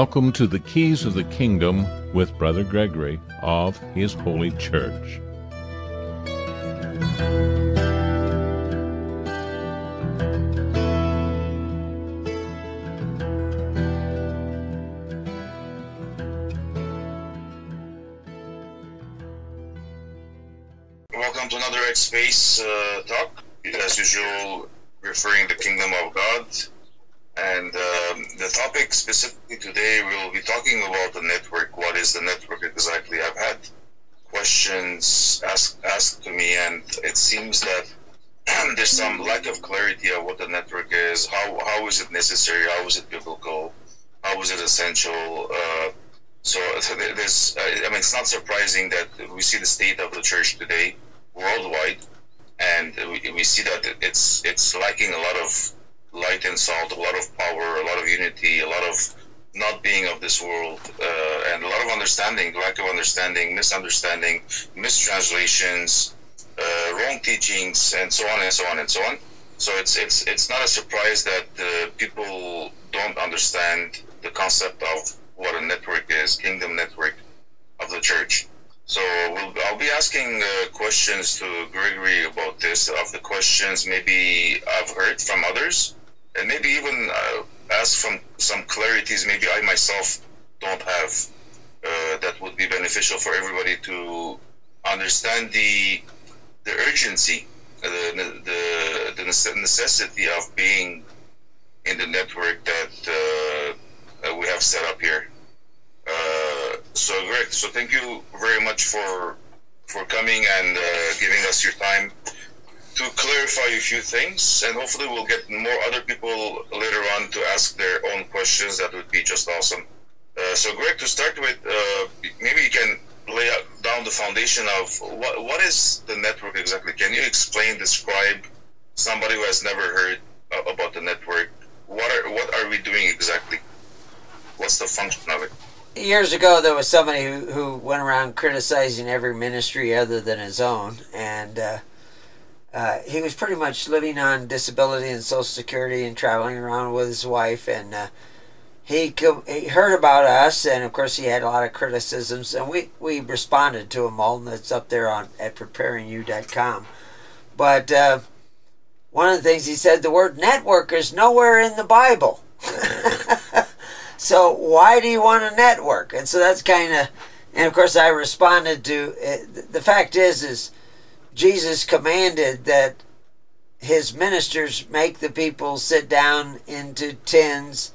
Welcome to the Keys of the Kingdom with Brother Gregory of His Holy Church. Welcome to another X Space talk. As usual, referring the Kingdom of God. And the topic specifically today, we'll be talking about the network. What is the network exactly? I've had questions asked to me, and it seems that there's some lack of clarity of what the network is. How is it necessary? How is it biblical? How is it essential? So there's, it's not surprising that we see the state of the church today worldwide, and we see that it's lacking a lot of light and salt, a lot of power, a lot of unity, a lot of not being of this world, and a lot of understanding, lack of understanding, misunderstanding, mistranslations, wrong teachings, and so on and so on and so on. So it's not a surprise that people don't understand the concept of what a network is, kingdom network of the church. So I'll be asking questions to Gregory about this. Of the questions, maybe I've heard from others, and maybe even ask from some clarities maybe I myself don't have, that would be beneficial for everybody to understand the urgency, the necessity of being in the network that we have set up here. So Greg, so thank you very much for coming and giving us your time to clarify a few things, and hopefully we'll get more other people later on to ask their own questions. That would be just awesome. So Greg, to start with, maybe you can lay down the foundation of what is the network exactly. Can you describe somebody who has never heard about the network? What are we doing exactly? What's the function of it? Years ago, there was somebody who went around criticizing every ministry other than his own, and he was pretty much living on disability and Social Security and traveling around with his wife, and he heard about us, and of course he had a lot of criticisms, and we responded to them all, and it's up there at preparingyou.com. But one of the things he said, the word network is nowhere in the Bible. So why do you want a network? And so that's and of course I responded to it. The fact is Jesus commanded that his ministers make the people sit down into tens,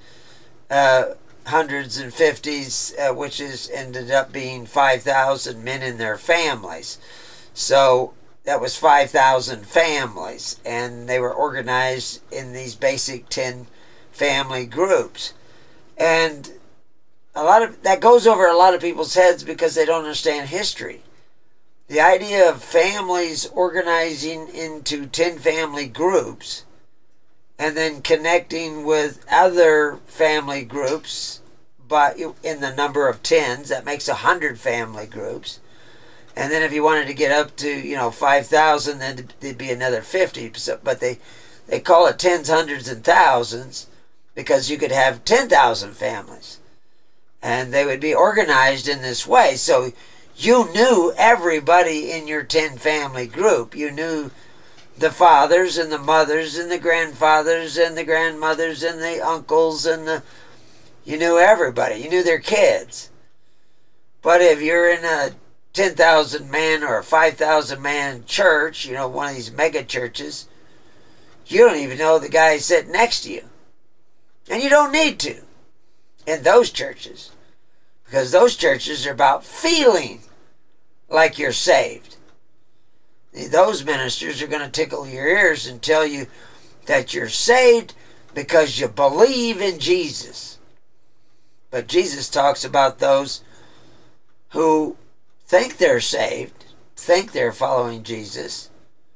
hundreds and fifties, which ended up being 5,000 men and their families. So that was 5,000 families, and they were organized in these basic 10 family groups. And a lot of that goes over a lot of people's heads because they don't understand history. The idea of families organizing into 10 family groups and then connecting with other family groups, but in the number of tens, that makes 100 family groups. And then if you wanted to get up to 5,000, then there'd be another 50. But they call it tens, hundreds, and thousands, because you could have 10,000 families, and they would be organized in this way. So you knew everybody in your 10 family group. You knew the fathers and the mothers and the grandfathers and the grandmothers and the uncles you knew everybody. You knew their kids. But if you're in a 10,000 man or a 5,000 man church, one of these mega churches, you don't even know the guy sitting next to you. And you don't need to in those churches, because those churches are about feeling like you're saved. Those ministers are going to tickle your ears and tell you that you're saved because you believe in Jesus. But Jesus talks about those who think they're saved, think they're following Jesus,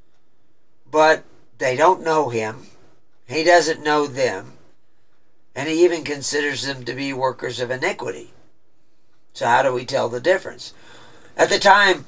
but they don't know him. He doesn't know them. And he even considers them to be workers of iniquity. So how do we tell the difference? At the time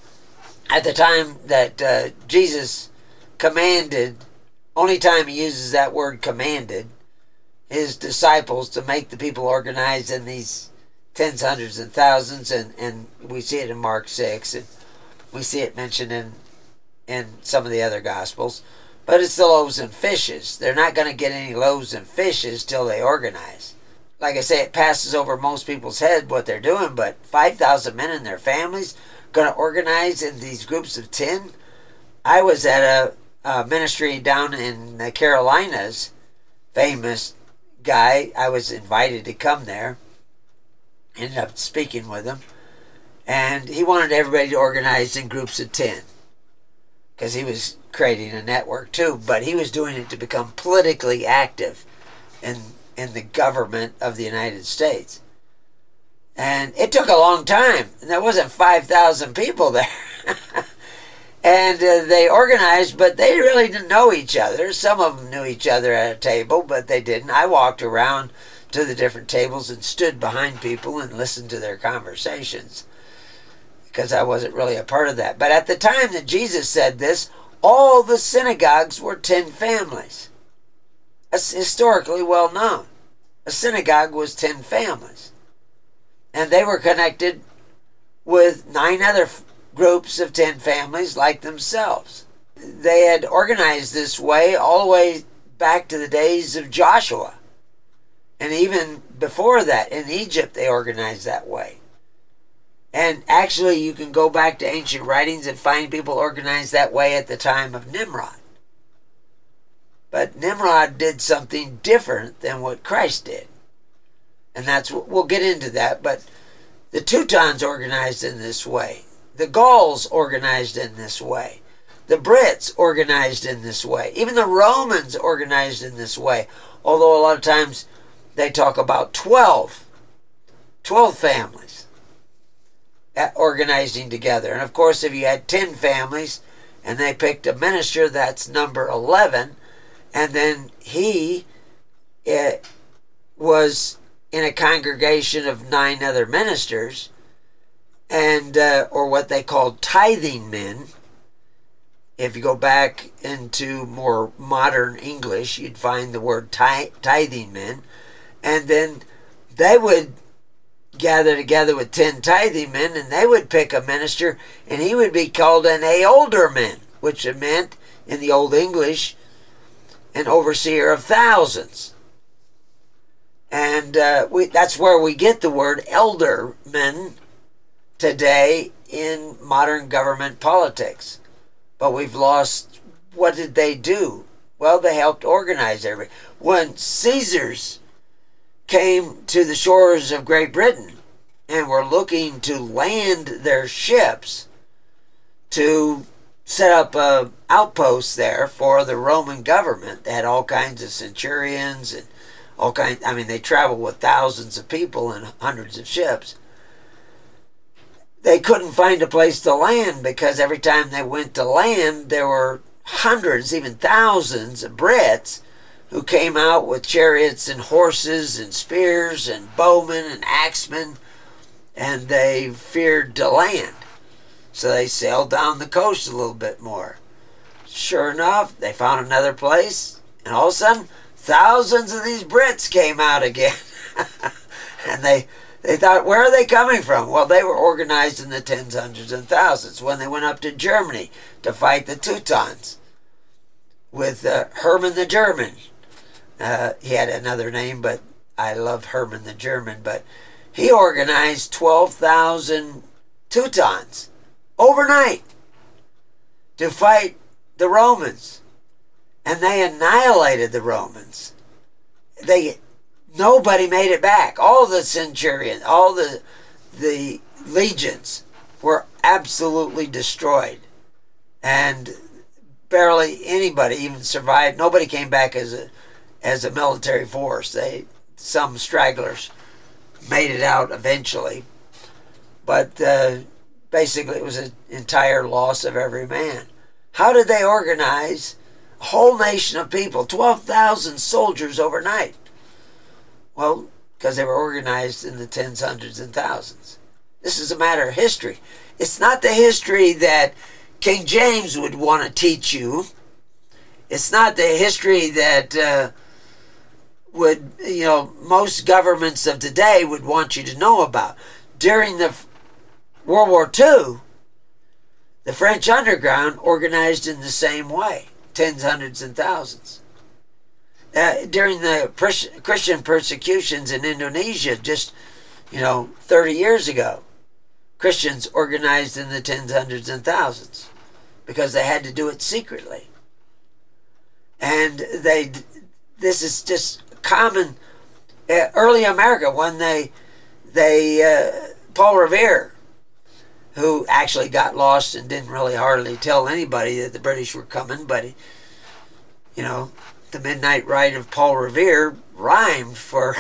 that Jesus commanded, only time he uses that word commanded, his disciples to make the people organized in these tens, hundreds, and thousands, and we see it in Mark 6, and we see it mentioned in some of the other Gospels. But it's the loaves and fishes. They're not going to get any loaves and fishes till they organize. Like I say, it passes over most people's head what they're doing, but 5,000 men and their families going to organize in these groups of 10? I was at a ministry down in the Carolinas, famous guy. I was invited to come there. Ended up speaking with him. And he wanted everybody to organize in groups of 10. Because he was creating a network too, but he was doing it to become politically active in the government of the United States. And it took a long time, and there wasn't 5,000 people there. And they organized, but they really didn't know each other. Some of them knew each other at a table, but they didn't. I walked around to the different tables and stood behind people and listened to their conversations, because I wasn't really a part of that. But at the time that Jesus said this, all the synagogues were 10 families. That's historically well known. A synagogue was 10 families. And they were connected with 9 other groups of 10 families like themselves. They had organized this way all the way back to the days of Joshua. And even before that, in Egypt, they organized that way. And actually, you can go back to ancient writings and find people organized that way at the time of Nimrod. But Nimrod did something different than what Christ did. And that's what we'll get into that. But the Teutons organized in this way. The Gauls organized in this way. The Brits organized in this way. Even the Romans organized in this way. Although a lot of times they talk about 12 families organizing together. And of course, if you had 10 families and they picked a minister, that's number 11. And then he was in a congregation of 9 other ministers, and or what they called tithing men. If you go back into more modern English, you'd find the word tithing men. And then they would gather together with 10 tithing men, and they would pick a minister, and he would be called an ealdorman, which meant, in the Old English, an overseer of thousands. And that's where we get the word elderman today in modern government politics. But we've lost. What did they do? Well, they helped organize everything. When Caesars came to the shores of Great Britain and were looking to land their ships to set up a outpost there for the Roman government, they had all kinds of centurions and all kinds. I mean, they traveled with thousands of people and hundreds of ships. They couldn't find a place to land because every time they went to land, there were hundreds, even thousands of Brits who came out with chariots and horses and spears and bowmen and axemen, and they feared to land. So they sailed down the coast a little bit more. Sure enough, they found another place, and all of a sudden, thousands of these Brits came out again. And they thought, where are they coming from? Well, they were organized in the tens, hundreds, and thousands when they went up to Germany to fight the Teutons with Hermann the German. He had another name, but I love Hermann the German. But he organized 12,000 Teutons overnight to fight the Romans. And they annihilated the Romans. Nobody made it back. All the centurions, all the legions were absolutely destroyed. And barely anybody even survived. Nobody came back as a military force. Some stragglers made it out eventually. But basically it was an entire loss of every man. How did they organize a whole nation of people, 12,000 soldiers overnight? Well, because they were organized in the tens, hundreds, and thousands. This is a matter of history. It's not the history that King James would want to teach you. It's not the history that would, most governments of today would want you to know about. During the World War II, the French underground organized in the same way, tens, hundreds, and thousands. During the Christian persecutions in Indonesia, just 30 years ago, Christians organized in the tens, hundreds, and thousands because they had to do it secretly. And this is just common. Early America, when Paul Revere, who actually got lost and didn't really hardly tell anybody that the British were coming, but the Midnight Ride of Paul Revere rhymed for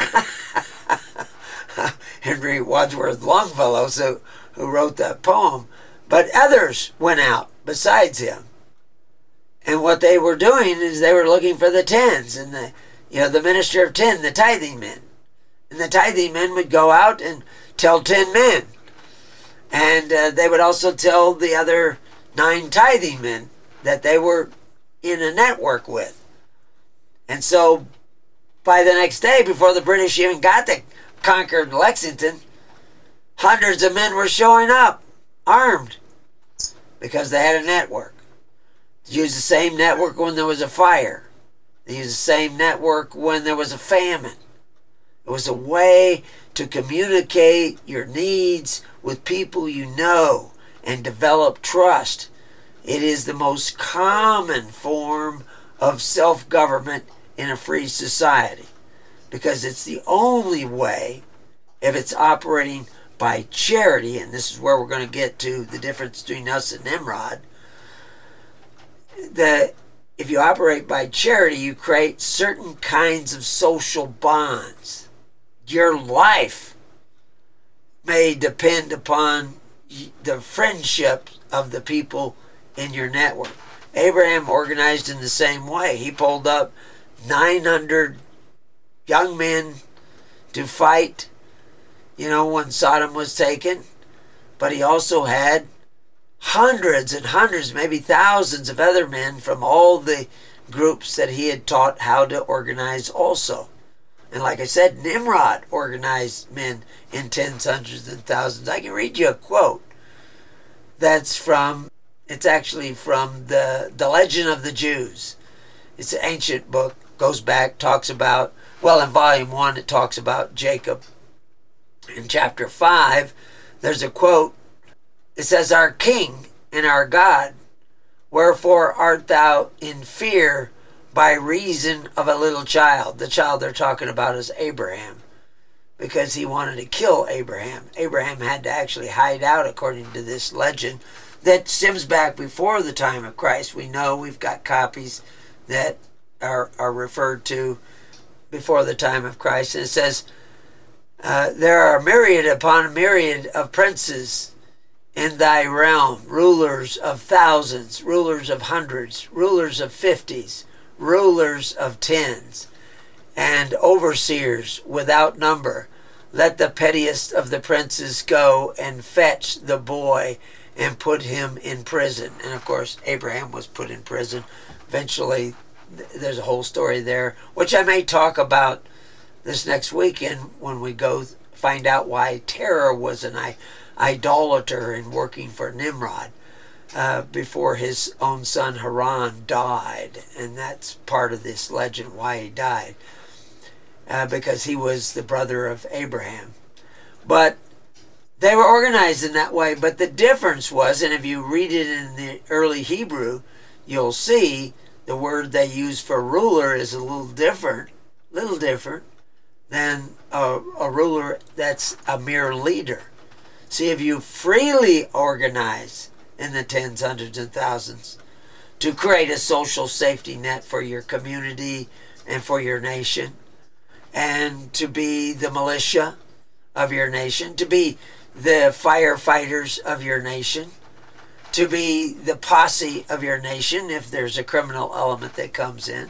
Henry Wadsworth Longfellow, who wrote that poem. But others went out besides him. And what they were doing is they were looking for the tens and the minister of ten, the tithing men. And the tithing men would go out and tell 10 men. And they would also tell the other 9 tithing men that they were in a network with. And so by the next day, before the British even got to conquer Lexington, hundreds of men were showing up, armed, because they had a network. They used the same network when there was a fire. They used the same network when there was a famine. It was a way to communicate your needs with people you know and develop trust. It is the most common form of self-government in a free society because it's the only way, if it's operating by charity, and this is where we're going to get to the difference between us and Nimrod, that if you operate by charity, you create certain kinds of social bonds. Your life may depend upon the friendship of the people in your network. Abraham organized in the same way. He pulled up 900 young men to fight, when Sodom was taken. But he also had hundreds and hundreds, maybe thousands of other men from all the groups that he had taught how to organize also. And like I said, Nimrod organized men in tens, hundreds, and thousands. I can read you a quote it's actually from the Legend of the Jews. It's an ancient book, goes back, talks about, in volume 1 it talks about Jacob. In chapter 5, there's a quote. It says, "Our King and our God, wherefore art thou in fear by reason of a little child?" The child they're talking about is Abraham, because he wanted to kill Abraham. Abraham had to actually hide out, according to this legend that stems back before the time of Christ. We know we've got copies that are referred to before the time of Christ. And it says, there are myriad upon myriad of princes in thy realm, rulers of thousands, rulers of hundreds, rulers of 50s, rulers of 10s, and overseers without number. Let the pettiest of the princes go and fetch the boy and put him in prison. And of course, Abraham was put in prison. Eventually, there's a whole story there, which I may talk about this next weekend when we go find out why Terah was an idolater and working for Nimrod before his own son Haran died. And that's part of this legend, why he died. Because he was the brother of Abraham. But they were organized in that way. But the difference was, and if you read it in the early Hebrew, you'll see the word they use for ruler is a little different than a ruler that's a mere leader. See, if you freely organize in the tens, hundreds, and thousands to create a social safety net for your community and for your nation, and to be the militia of your nation, to be the firefighters of your nation, to be the posse of your nation if there's a criminal element that comes in.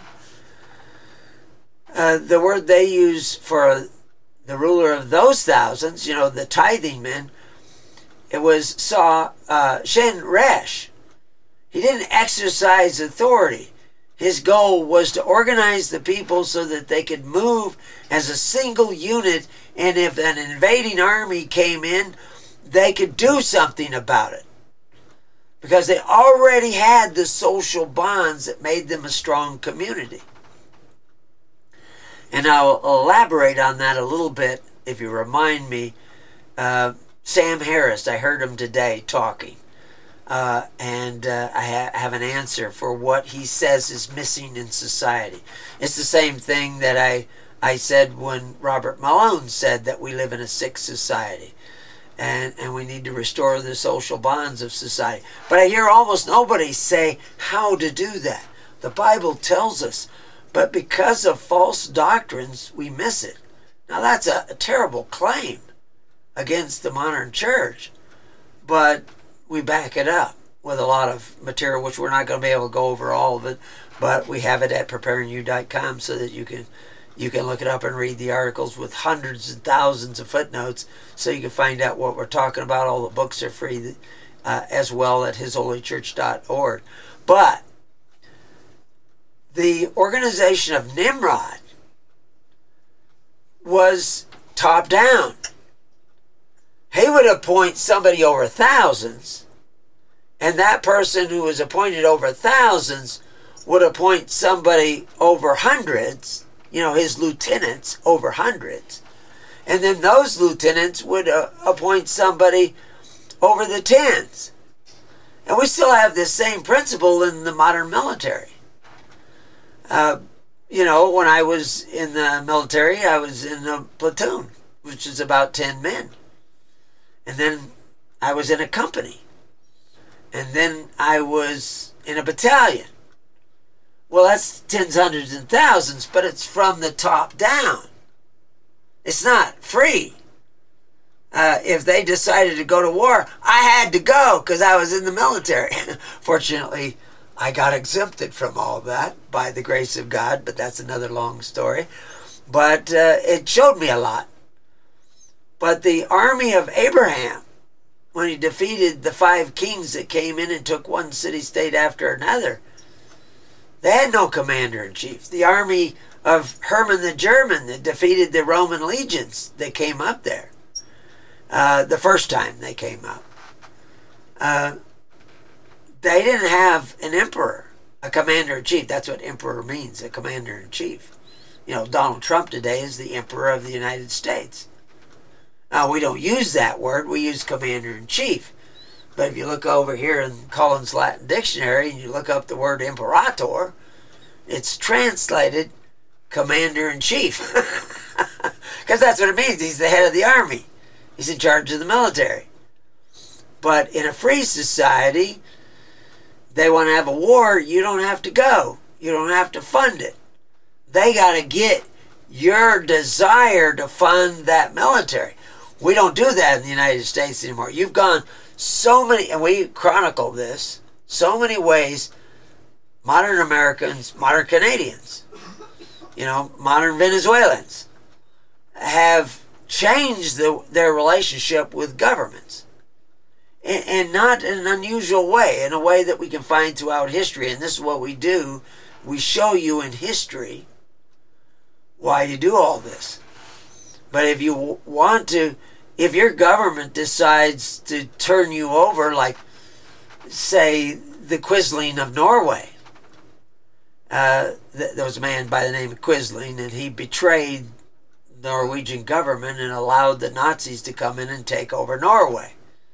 The word they use for the ruler of those thousands, the tithing men, it was Shen Resh. He didn't exercise authority. His goal was to organize the people so that they could move as a single unit, and if an invading army came in, they could do something about it. Because they already had the social bonds that made them a strong community. And I'll elaborate on that a little bit if you remind me. Sam Harris, I heard him today talking. And I have an answer for what he says is missing in society. It's the same thing that I said when Robert Malone said that we live in a sick society. And we need to restore the social bonds of society. But I hear almost nobody say how to do that. The Bible tells us. But because of false doctrines, we miss it. Now that's a terrible claim against the modern church. But we back it up with a lot of material, which we're not going to be able to go over all of it. But we have it at preparingyou.com so that you can look it up and read the articles with hundreds and thousands of footnotes so you can find out what we're talking about. All the books are free as well at hisholychurch.org. But the organization of Nimrod was top down. He would appoint somebody over thousands, and that person who was appointed over thousands would appoint somebody over hundreds, his lieutenants over hundreds. And then those lieutenants would appoint somebody over the tens. And we still have this same principle in the modern military. When I was in the military, I was in a platoon, which is about 10 men. And then I was in a company. And then I was in a battalion. Well, that's tens, hundreds, and thousands, but it's from the top down. It's not free. If they decided to go to war, I had to go because I was in the military. Fortunately, I got exempted from all that by the grace of God, but that's another long story. But it showed me a lot. But the army of Abraham, when he defeated the 5 kings that came in and took one city-state after another, they had no commander-in-chief. The army of Herman the German that defeated the Roman legions that came up there, the first time they came up, they didn't have an emperor, a commander-in-chief. That's what emperor means, a commander-in-chief. Donald Trump today is the emperor of the United States. Now, we don't use that word. We use commander-in-chief. But if you look over here in Collins Latin Dictionary and you look up the word imperator, it's translated commander-in-chief. Because that's what it means. He's the head of the army. He's in charge of the military. But in a free society, they want to have a war, you don't have to go. You don't have to fund it. They got to get your desire to fund that military. We don't do that in the United States anymore. You've gone so many, and we chronicle this, so many ways, modern Americans, modern Canadians, modern Venezuelans have changed their relationship with governments. And not in an unusual way, in a way that we can find throughout history. And this is what we do. We show you in history why you do all this. But if you want to, if your government decides to turn you over, like, say, the Quisling of Norway, there was a man by the name of Quisling, and he betrayed the Norwegian government and allowed the Nazis to come in and take over Norway.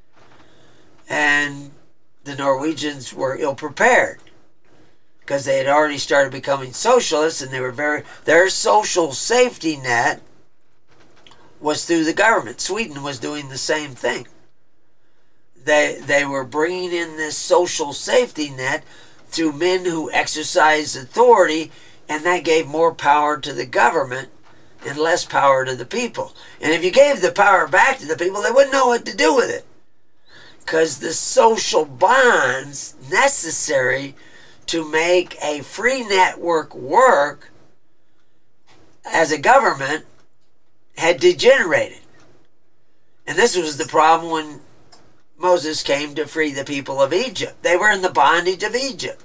And the Norwegians were ill-prepared because they had already started becoming socialists, and their social safety net was through the government. Sweden was doing the same thing. They were bringing in this social safety net through men who exercised authority, and that gave more power to the government and less power to the people. And if you gave the power back to the people, they wouldn't know what to do with it. Because the social bonds necessary to make a free network work as a government had degenerated. And this was the problem when Moses came to free the people of Egypt. They were in the bondage of Egypt,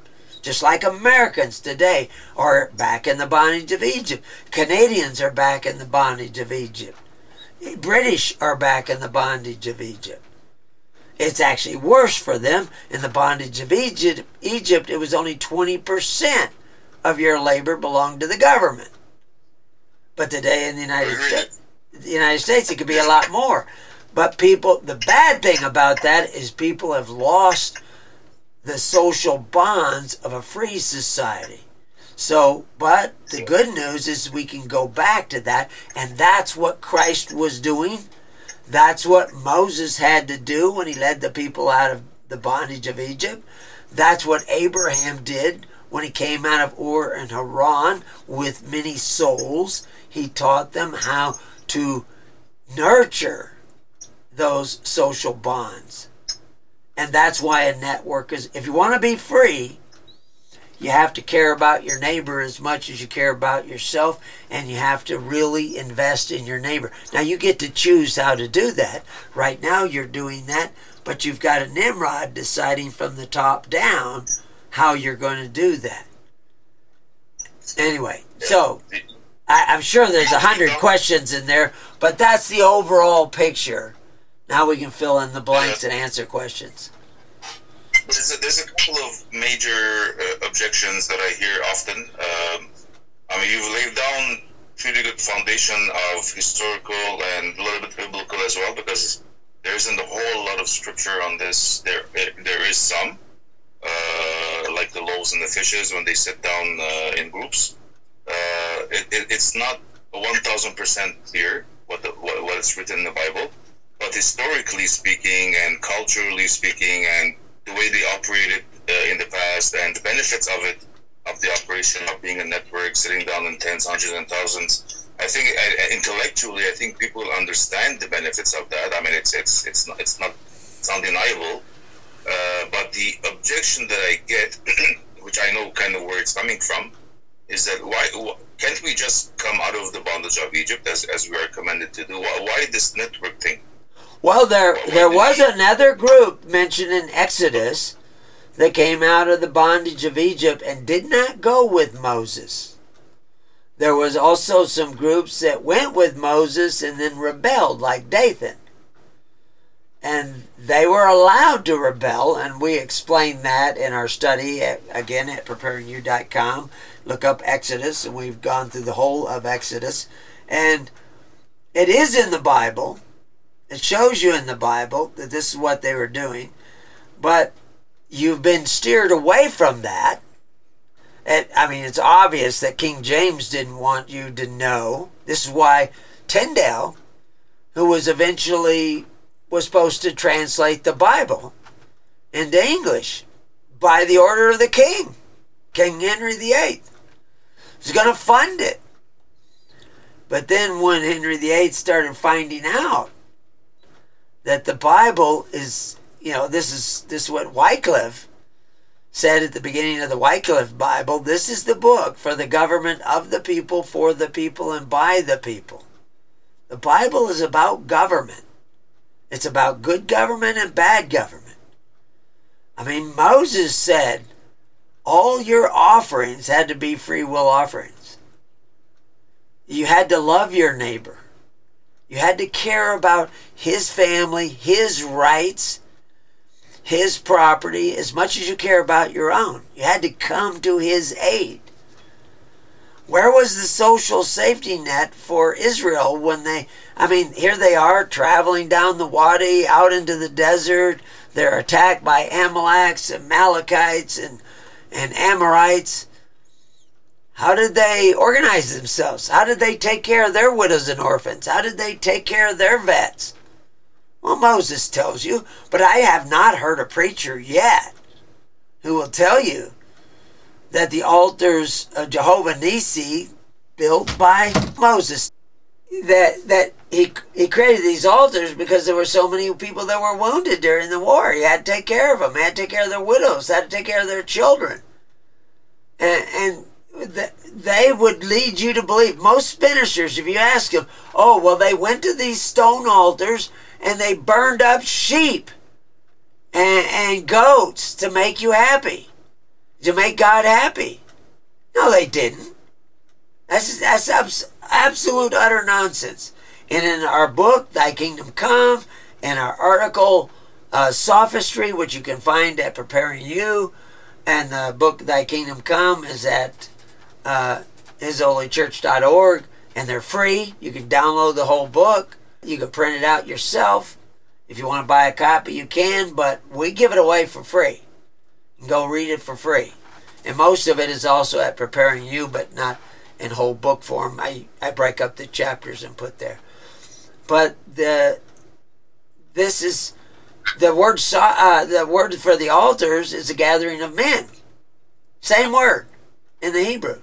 Just like Americans today are back in the bondage of Egypt. Canadians are back in the bondage of Egypt. British are back in the bondage of Egypt. It's actually worse for them. In the bondage of Egypt, it was only 20% of your labor belonged to the government. But today in the United States, it could be a lot more. But the bad thing about that is people have lost the social bonds of a free society. But the good news is we can go back to that, and that's what Christ was doing. That's what Moses had to do when he led the people out of the bondage of Egypt. That's what Abraham did when he came out of Ur and Haran with many souls. He taught them how to nurture those social bonds. And that's why a network is, if you want to be free, you have to care about your neighbor as much as you care about yourself, and you have to really invest in your neighbor. Now, you get to choose how to do that. Right now, you're doing that, but you've got a Nimrod deciding from the top down how you're going to do that. Anyway, so I'm sure there's 100 questions in there, but that's the overall picture. Now we can fill in the blanks and answer questions. There's a couple of major objections that I hear often. You've laid down pretty good foundation of historical and a little bit biblical as well, because there isn't a whole lot of scripture on this. There is some, like the loaves and the fishes when they sit down in groups. It's not 1,000% clear what is written in the Bible, but historically speaking and culturally speaking and the way they operated in the past and the benefits of the operation of being a network, sitting down in tens, hundreds, and thousands. I think intellectually, I think people understand the benefits of that. I mean, it's not undeniable. But the objection that I get, which I know kind of where it's coming from, is that why can't we just come out of the bondage of Egypt as we are commanded to do? Why this network thing? Well, there was another group mentioned in Exodus that came out of the bondage of Egypt and did not go with Moses. There was also some groups that went with Moses and then rebelled, like Dathan. And they were allowed to rebel, and we explained that in our study, again, at preparingyou.com. Look up Exodus, and we've gone through the whole of Exodus. And it is in the Bible. It shows you in the Bible that this is what they were doing. But you've been steered away from that. It's obvious that King James didn't want you to know. This is why Tyndale, who was supposed to translate the Bible into English by the order of the king, King Henry VIII, was going to fund it. But then when Henry VIII started finding out that the Bible is, this is what Wycliffe said at the beginning of the Wycliffe Bible, this is the book for the government of the people, for the people, and by the people. The Bible is about government. It's about good government and bad government. Moses said all your offerings had to be free will offerings. You had to love your neighbor. You had to care about his family, his rights, his property, as much as you care about your own. You had to come to his aid. Where was the social safety net for Israel when here they are traveling down the Wadi out into the desert. They're attacked by Amalekites and Amalekites and Amorites. How did they organize themselves? How did they take care of their widows and orphans? How did they take care of their vets? Well, Moses tells you, but I have not heard a preacher yet who will tell you that the altars of Jehovah Nissi built by Moses, that he created these altars because there were so many people that were wounded during the war. He had to take care of them. He had to take care of their widows. He had to take care of their children. And they would lead you to believe. Most ministers, if you ask them, they went to these stone altars and they burned up sheep and goats to make you happy. to make God happy. No, they didn't. That's absolute utter nonsense. And in our book, Thy Kingdom Come, and our article, Sophistry, which you can find at Preparing You, and the book Thy Kingdom Come is at hisholychurch.org, and they're free. You can download the whole book. You can print it out yourself. If you want to buy a copy, you can, but we give it away for free. You can go read it for free. And most of it is also at Preparing You, but not in whole book form. I break up the chapters and put there. But this is the word. The word for the altars is a gathering of men. Same word in the Hebrew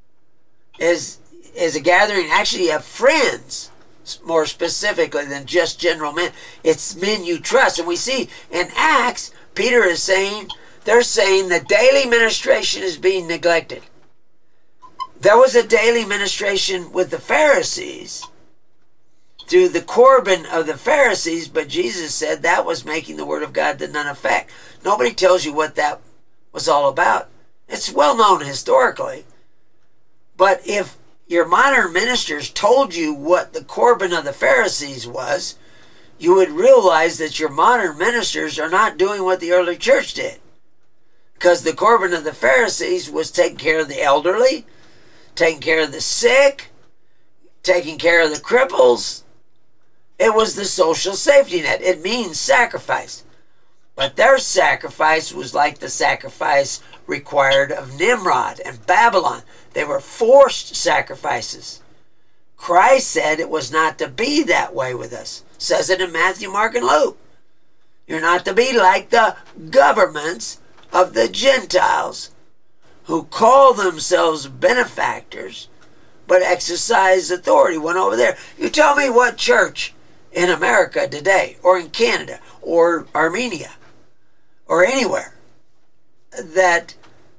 is a gathering actually of friends, more specifically than just general men. It's men you trust, and we see in Acts, Peter is saying they're saying the daily ministration is being neglected. There was a daily ministration with the Pharisees through the Corban of the Pharisees, but Jesus said that was making the word of God to none effect. Nobody tells you what that was all about. It's well known historically. But if your modern ministers told you what the Corban of the Pharisees was, you would realize that your modern ministers are not doing what the early church did. Because the Corban of the Pharisees was taking care of the elderly, taking care of the sick, taking care of the cripples. It was the social safety net. It means sacrifice. But their sacrifice was like the sacrifice required of Nimrod and Babylon. They were forced sacrifices. Christ said it was not to be that way with us. Says it in Matthew, Mark, and Luke. You're not to be like the governments of the Gentiles who call themselves benefactors but exercise authority. One over there. You tell me what church in America today, or in Canada, or Armenia, or anywhere, that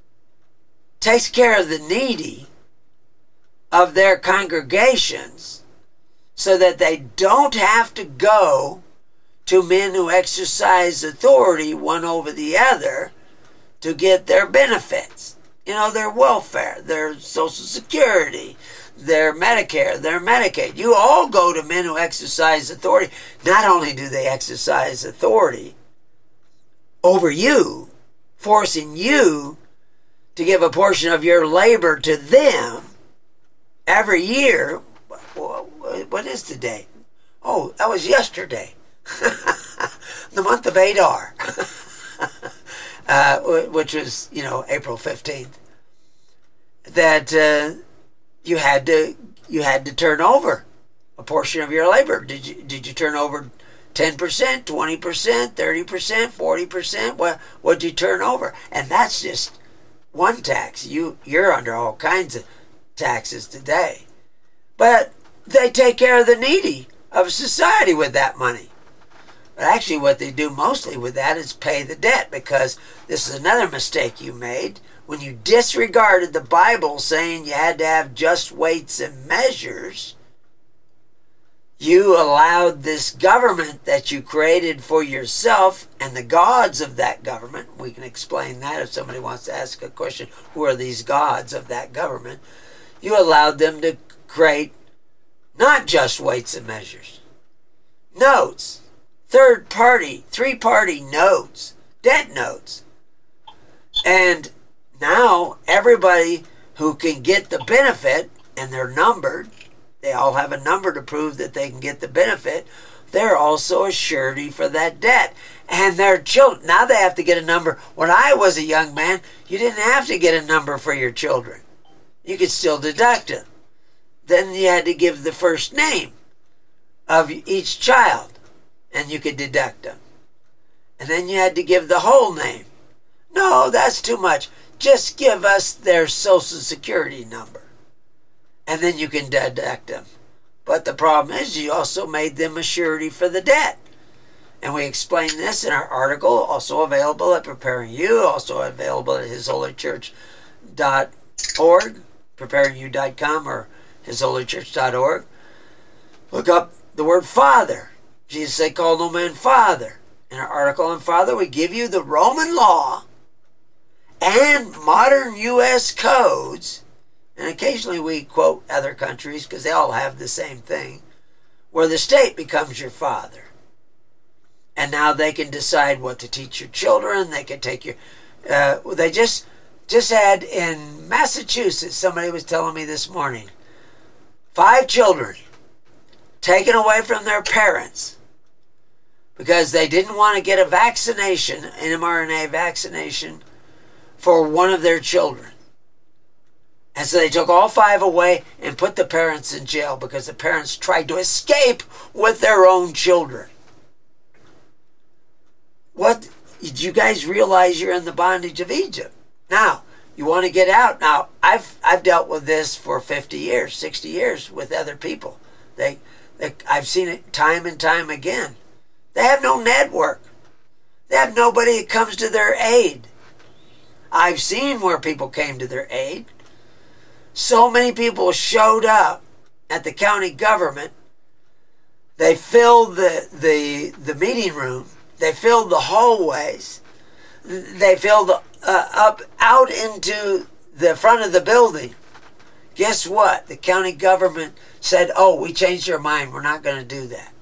takes care of the needy of their congregations so that they don't have to go to men who exercise authority one over the other to get their benefits. You know, their welfare, their Social Security, their Medicare, their Medicaid. You all go to men who exercise authority. Not only do they exercise authority over you, forcing you to give a portion of your labor to them every year. What is today? Oh, that was yesterday. The month of Adar. Which was, April 15th. That you had to turn over a portion of your labor. Did you turn over 10%, 20%, 30%, 40%? What did you turn over? And that's just one tax. You're under all kinds of taxes today. But they take care of the needy of society with that money. But actually what they do mostly with that is pay the debt, because this is another mistake you made when you disregarded the Bible saying you had to have just weights and measures. You allowed this government that you created for yourself and the gods of that government. We can explain that if somebody wants to ask a question, who are these gods of that government? You allowed them to create not just weights and measures, notes, three-party notes, debt notes. And now everybody who can get the benefit, and they're numbered, they all have a number to prove that they can get the benefit, they're also a surety for that debt. And their children, now they have to get a number. When I was a young man, you didn't have to get a number for your children. You could still deduct them. Then you had to give the first name of each child, and you could deduct them. And then you had to give the whole name. No, that's too much. Just give us their Social Security number, and then you can deduct them. But the problem is you also made them a surety for the debt. And we explain this in our article, also available at Preparing You, also available at hisholychurch.org, preparingyou.com, or hisholychurch.org. Look up the word Father. Jesus said, call no man Father. In our article on Father, we give you the Roman law and modern U.S. codes, and occasionally we quote other countries because they all have the same thing, where the state becomes your father. And now they can decide what to teach your children. They can take your... they just had in Massachusetts, somebody was telling me this morning, 5 children taken away from their parents because they didn't want to get a vaccination, an mRNA vaccination, for one of their children. And so they took all 5 away and put the parents in jail because the parents tried to escape with their own children. What? Did you guys realize you're in the bondage of Egypt? Now, you want to get out. Now, I've dealt with this for 50 years, 60 years with other people. I've seen it time and time again. They have no network. They have nobody that comes to their aid. I've seen where people came to their aid. So many people showed up at the county government. They filled the meeting room. They filled the hallways. They filled up out into the front of the building. Guess what? The county government said, oh, we changed our mind. We're not going to do that.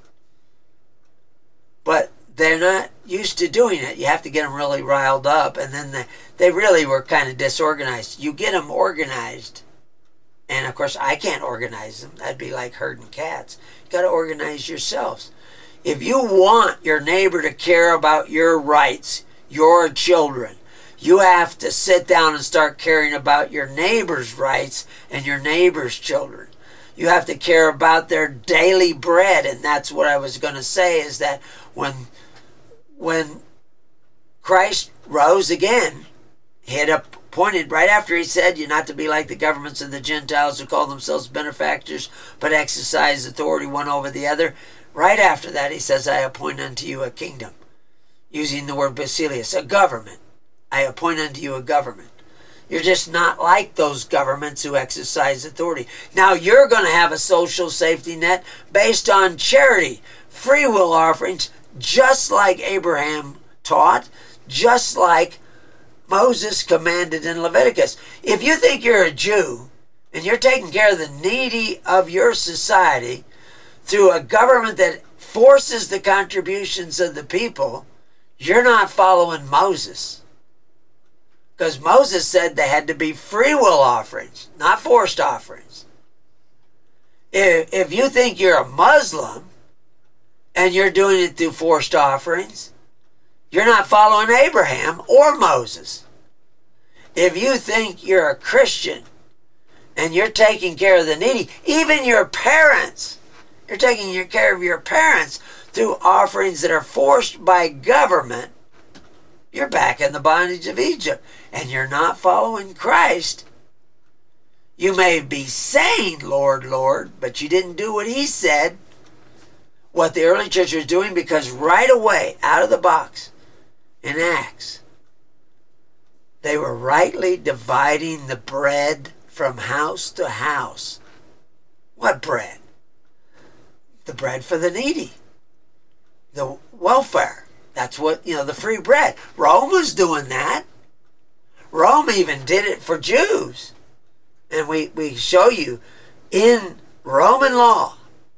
But they're not used to doing it. You have to get them really riled up. And then they really were kind of disorganized. You get them organized. And, of course, I can't organize them. That'd be like herding cats. You got to organize yourselves. If you want your neighbor to care about your rights, your children, you have to sit down and start caring about your neighbor's rights and your neighbor's children. You have to care about their daily bread. And that's what I was going to say, is that when Christ rose again, he had appointed, right after he said, you're not to be like the governments of the Gentiles who call themselves benefactors, but exercise authority one over the other. Right after that, he says, I appoint unto you a kingdom. Using the word basileus, a government. I appoint unto you a government. You're just not like those governments who exercise authority. Now, you're going to have a social safety net based on charity, free will offerings, just like Abraham taught, just like Moses commanded in Leviticus. If you think you're a Jew and you're taking care of the needy of your society through a government that forces the contributions of the people, you're not following Moses. Because Moses said they had to be free will offerings, not forced offerings. If you think you're a Muslim and you're doing it through forced offerings, you're not following Abraham or Moses. If you think you're a Christian and you're taking care of the needy, even your parents, you're taking care of your parents through offerings that are forced by government, you're back in the bondage of Egypt. And you're not following Christ. You may be saying, Lord, Lord, but you didn't do what he said, what the early church was doing, because right away, out of the box, in Acts, they were rightly dividing the bread from house to house. What bread? The bread for the needy. The welfare. That's what, the free bread. Rome was doing that. Rome even did it for Jews. And we show you in Roman law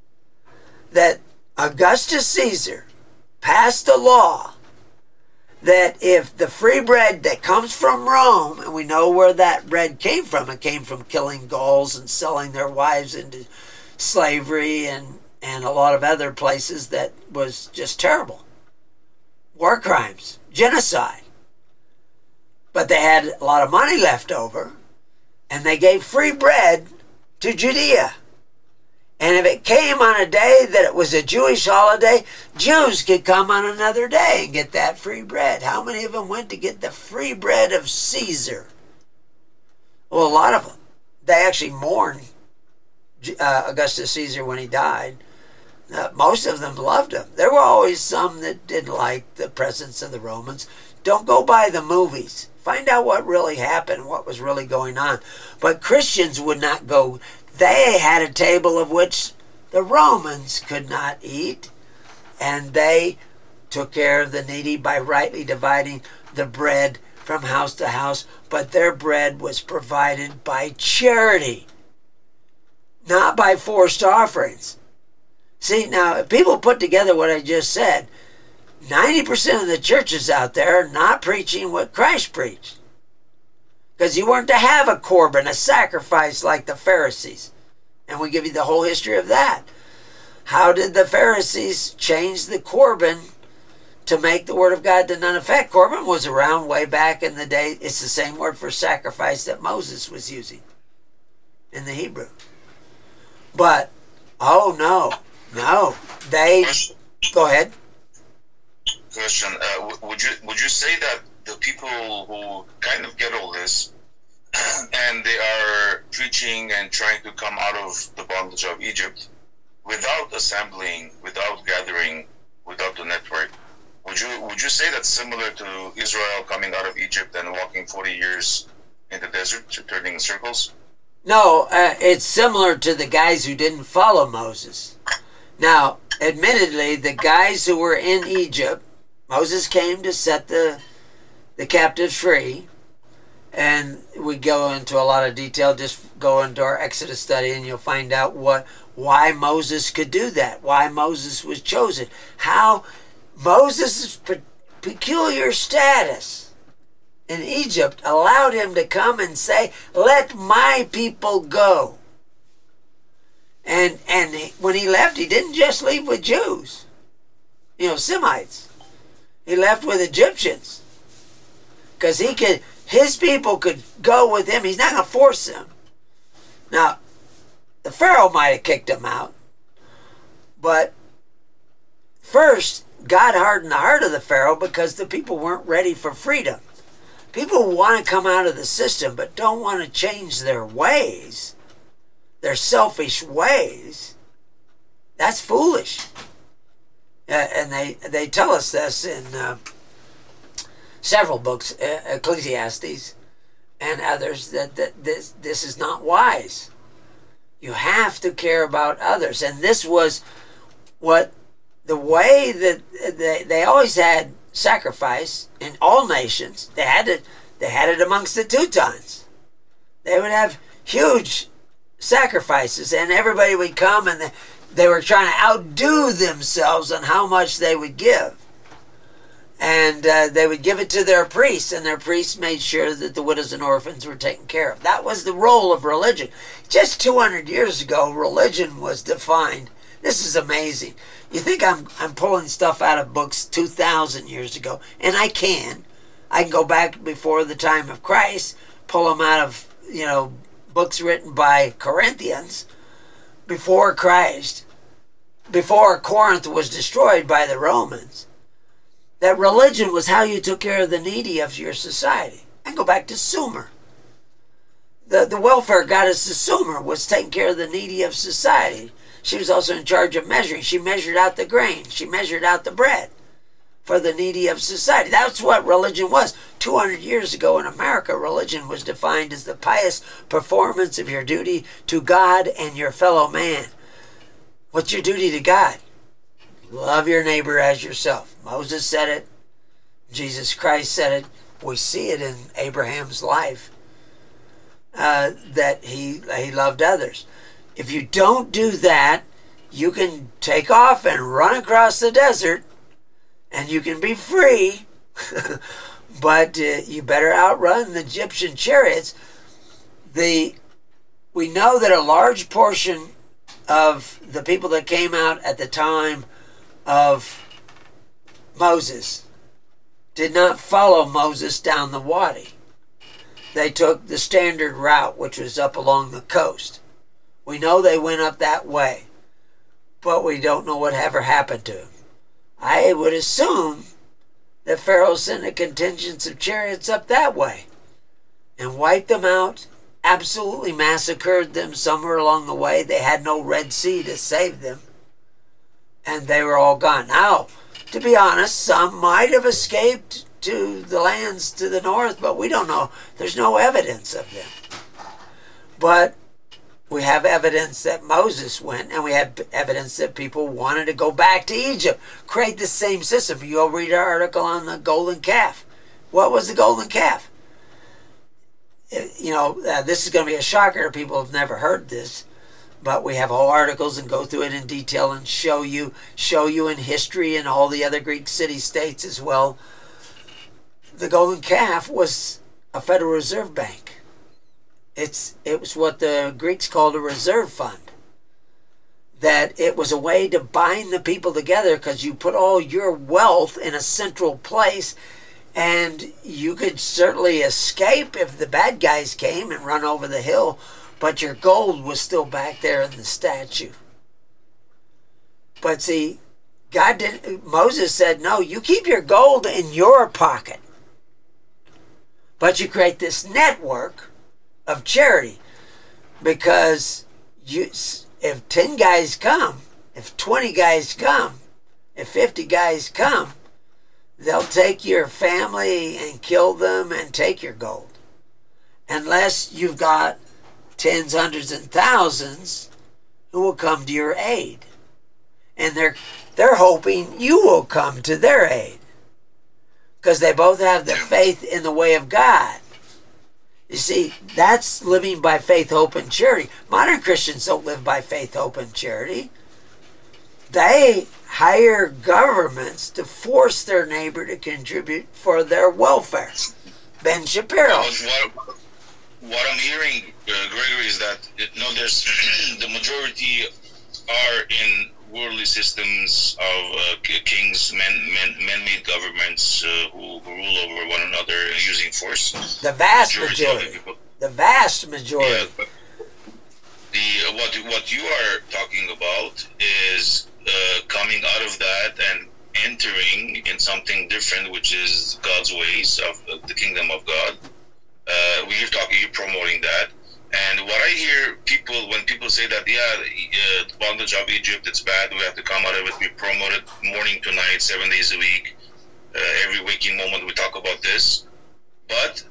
that Augustus Caesar passed a law that if the free bread that comes from Rome, and we know where that bread came from, it came from killing Gauls and selling their wives into slavery and a lot of other places that was just terrible. War crimes, genocide. But they had a lot of money left over, and they gave free bread to Judea. And if it came on a day that it was a Jewish holiday, Jews could come on another day and get that free bread. How many of them went to get the free bread of Caesar? Well, a lot of them. They actually mourned Augustus Caesar when he died. Most of them loved him. There were always some that didn't like the presence of the Romans. Don't go by the movies. Find out what really happened, what was really going on. But Christians would not go. They had a table of which the Romans could not eat, and they took care of the needy by rightly dividing the bread from house to house, but their bread was provided by charity, not by forced offerings. See, now, if people put together what I just said, 90% of the churches out there are not preaching what Christ preached. Because you weren't to have a korban, a sacrifice like the Pharisees. And we give you the whole history of that. How did the Pharisees change the korban to make the word of God to none effect? Korban was around way back in the day. It's the same word for sacrifice that Moses was using in the Hebrew. But, oh no, they... Go ahead. Question: would you say that the people who kind of get all this and they are preaching and trying to come out of the bondage of Egypt without assembling, without gathering, without the network, would you say that's similar to Israel coming out of Egypt and walking 40 years in the desert, turning in circles? No, it's similar to the guys who didn't follow Moses. Now, admittedly, the guys who were in Egypt, Moses came to set the captives free, and we go into a lot of detail. Just go into our Exodus study and you'll find out why Moses could do that, why Moses was chosen, how Moses' peculiar status in Egypt allowed him to come and say, "Let my people go." And when he left, he didn't just leave with Jews, Semites. He left with Egyptians because his people could go with him. He's not going to force them. Now, the Pharaoh might have kicked him out, but first, God hardened the heart of the Pharaoh because the people weren't ready for freedom. People want to come out of the system, but don't want to change their ways, their selfish ways. That's foolish. And they tell us this in several books, Ecclesiastes and others, that this is not wise. You have to care about others. And this was the way that they always had sacrifice in all nations. They had it amongst the Teutons. They would have huge sacrifices, and everybody would come, and they were trying to outdo themselves on how much they would give. And they would give it to their priests, and their priests made sure that the widows and orphans were taken care of. That was the role of religion. Just 200 years ago, religion was defined. This is amazing. You think I'm pulling stuff out of books 2,000 years ago, and I can. I can go back before the time of Christ, pull them out of, books written by Corinthians before Christ, before Corinth was destroyed by the Romans. That religion was how you took care of the needy of your society. I can go back to Sumer. The welfare goddess of Sumer was taking care of the needy of society. She was also in charge of measuring. She measured out the grain. She measured out the bread for the needy of society. That's what religion was. 200 years ago in America, religion was defined as the pious performance of your duty to God and your fellow man. What's your duty to God? Love your neighbor as yourself. Moses said it. Jesus Christ said it. We see it in Abraham's life, that he loved others. If you don't do that, you can take off and run across the desert, and you can be free, but you better outrun the Egyptian chariots. We know that a large portion of the people that came out at the time of Moses did not follow Moses down the Wadi. They took the standard route, which was up along the coast. We know they went up that way, but we don't know what ever happened to them. I would assume that Pharaoh sent a contingent of chariots up that way and wiped them out, absolutely massacred them somewhere along the way. They had no Red Sea to save them, and they were all gone. Now, to be honest, some might have escaped to the lands to the north, but we don't know. There's no evidence of them. But we have evidence that Moses went, and we have evidence that people wanted to go back to Egypt, create the same system. You'll read our article on the golden calf. What was the golden calf? This is going to be a shocker to people who've never heard this, but we have whole articles and go through it in detail and show you in history and all the other Greek city-states as well. The golden calf was a Federal Reserve Bank. It was what the Greeks called a reserve fund. That it was a way to bind the people together because you put all your wealth in a central place, and you could certainly escape if the bad guys came and run over the hill, but your gold was still back there in the statue. But see, Moses said, no, you keep your gold in your pocket, but you create this network of charity, because if 10 guys come, if 20 guys come, if 50 guys come, they'll take your family and kill them and take your gold. Unless you've got tens, hundreds, and thousands who will come to your aid. And they're hoping you will come to their aid, because they both have the faith in the way of God. You see, that's living by faith, hope, and charity. Modern Christians don't live by faith, hope, and charity. They hire governments to force their neighbor to contribute for their welfare. Ben Shapiro. What I'm hearing, Gregory, is that there's the majority are in worldly systems of kings, man-made governments who rule over one another using force. The vast majority. The vast majority. Yeah, what you are talking about is coming out of that and entering in something different, which is God's ways of the kingdom of God. You're promoting that. And what I hear when people say that, the bondage of Egypt, it's bad, we have to come out of it, we promote it morning to night, 7 days a week, every waking moment we talk about this, but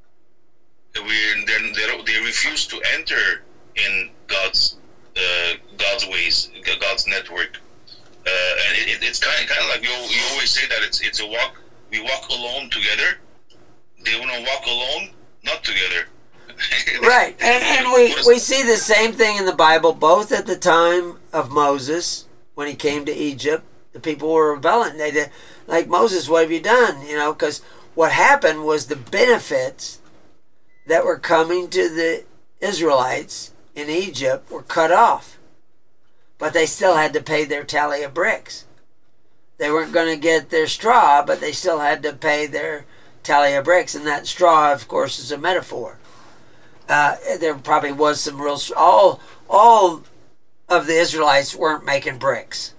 they refuse to enter in God's ways, God's network. And it's kind of like you always say that it's a walk, we walk alone together, they want to walk alone, not together. Right, and we see the same thing in the Bible, both at the time of Moses, when he came to Egypt, the people were rebelling. They did, like, Moses, what have you done? Because what happened was the benefits that were coming to the Israelites in Egypt were cut off. But they still had to pay their tally of bricks. They weren't going to get their straw, but they still had to pay their tally of bricks. And that straw, of course, is a metaphor. There probably was some real... All of the Israelites weren't making bricks.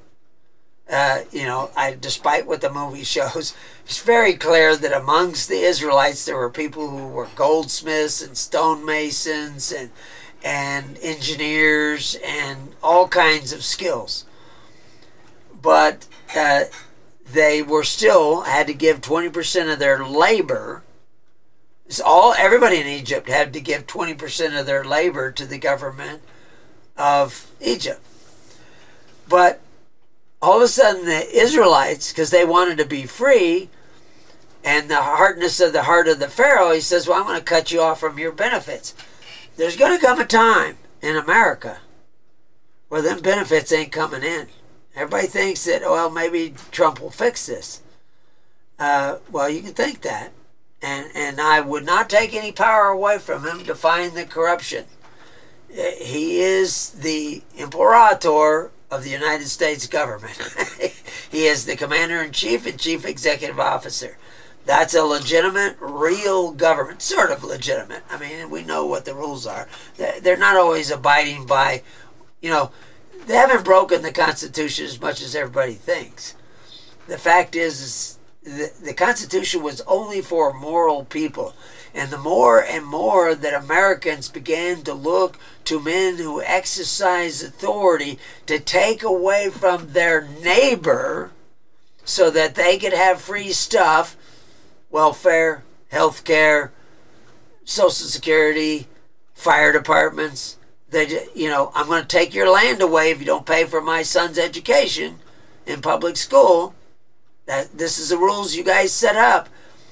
Despite what the movie shows, it's very clear that amongst the Israelites there were people who were goldsmiths and stonemasons and engineers and all kinds of skills. But they were still had to give 20% of their labor. Everybody in Egypt had to give 20% of their labor to the government of Egypt. But all of a sudden the Israelites, because they wanted to be free, and the hardness of the heart of the Pharaoh, he says, well, I'm going to cut you off from your benefits. There's going to come a time in America where them benefits ain't coming in. Everybody thinks that, well, maybe Trump will fix this. Well, you can think that. And I would not take any power away from him to find the corruption. He is the imperator of the United States government. He is the commander-in-chief and chief executive officer. That's a legitimate, real government. Sort of legitimate. I mean, we know what the rules are. They're not always abiding by, they haven't broken the Constitution as much as everybody thinks. The fact is the Constitution was only for moral people. And the more and more that Americans began to look to men who exercise authority to take away from their neighbor so that they could have free stuff, welfare, health care, Social Security, fire departments, I'm going to take your land away if you don't pay for my son's education in public school. This is the rules you guys set up.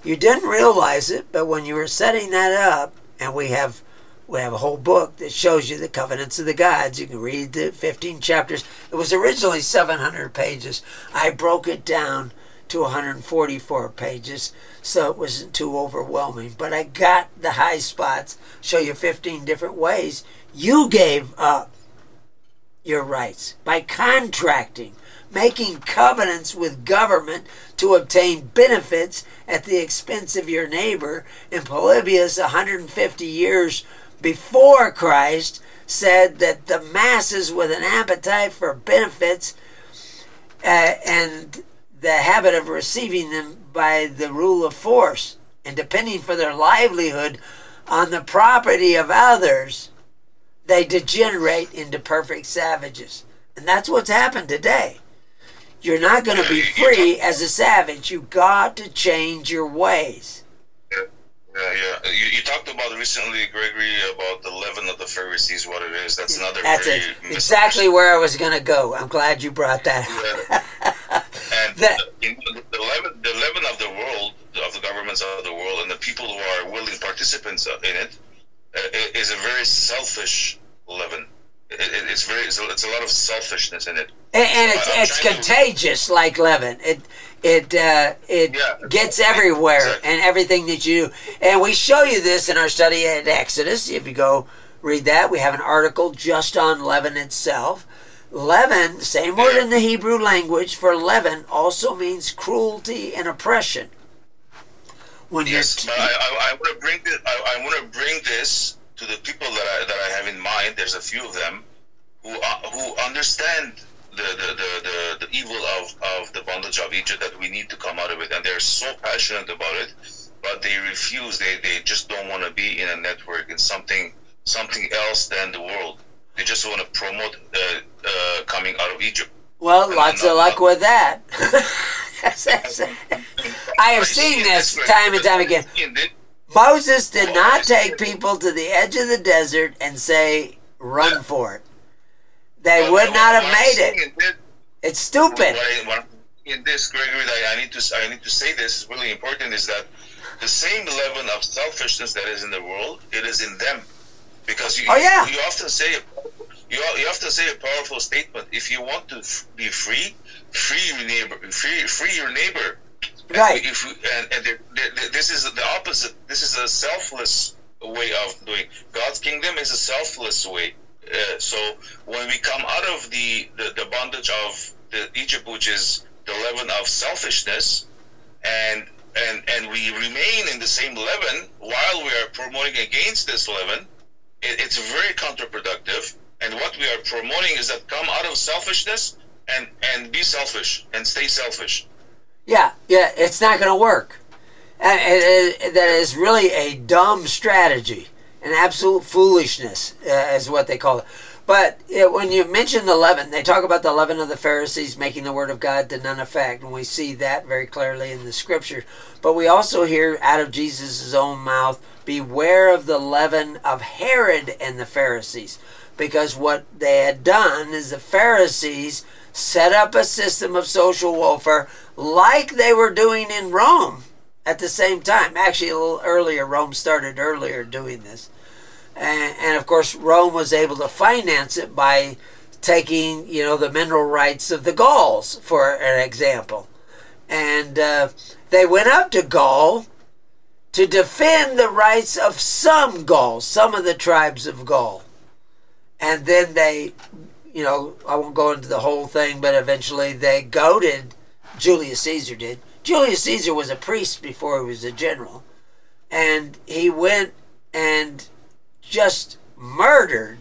You didn't realize it, but when you were setting that up, and we have a whole book that shows you the covenants of the gods. You can read the 15 chapters. It was originally 700 pages. I broke it down to 144 pages, so it wasn't too overwhelming. But I got the high spots, show you 15 different ways you gave up your rights by contracting, making covenants with government to obtain benefits at the expense of your neighbor. And Polybius, 150 years before Christ, said that the masses with an appetite for benefits and the habit of receiving them by the rule of force and depending for their livelihood on the property of others, they degenerate into perfect savages. And that's what's happened today. You're not going to be free as a savage. You got to change your ways. Yeah. You talked about recently, Gregory, about the leaven of the Pharisees, what it is. That's another That's exactly where I was going to go. I'm glad you brought that up. And the leaven of the world, of the governments of the world, and the people who are willing participants in it, is a very selfish leaven. It's a lot of selfishness in it. And it's contagious, like leaven. It gets everywhere, exactly. And everything that you do. And we show you this in our study at Exodus. If you go read that, we have an article just on leaven itself. Leaven, same word in the Hebrew language for leaven, also means cruelty and oppression. Yes, but I want to bring this. I want to bring this to the people that I have in mind. There's a few of them who understand the evil of the bondage of Egypt, that we need to come out of it, and they're so passionate about it, but they refuse. They just don't want to be in a network in something else than the world. They just want to promote coming out of Egypt. Well, lots of luck with that. I have seen this time and time again. Moses did not take people to the edge of the desert and say, run for it. They would not have made it. It's stupid. In this, Gregory, I need to say this is really important, is that the same leaven of selfishness that is in the world, it is in them. Because you often say a powerful statement. If you want to be free, free your neighbor. Free your neighbor. Right. This is the opposite. This is a selfless way of doing. God's kingdom is a selfless way. So when we come out of the bondage of Egypt, which is the leaven of selfishness, and we remain in the same leaven while we are promoting against this leaven, it's very counterproductive. And what we are promoting is that come out of selfishness and be selfish and stay selfish. Yeah, it's not going to work. That is really a dumb strategy. An absolute foolishness is what they call it. But when you mention the leaven, they talk about the leaven of the Pharisees making the word of God to none effect. And we see that very clearly in the scripture. But we also hear out of Jesus' own mouth, beware of the leaven of Herod and the Pharisees. Because what they had done is the Pharisees set up a system of social welfare like they were doing in Rome at the same time. Actually, a little earlier, Rome started earlier doing this. And of course, Rome was able to finance it by taking, the mineral rights of the Gauls, for an example. And they went up to Gaul to defend the rights of some Gauls, some of the tribes of Gaul. And then they, I won't go into the whole thing, but eventually they goaded, Julius Caesar did. Julius Caesar was a priest before he was a general. And he went and just murdered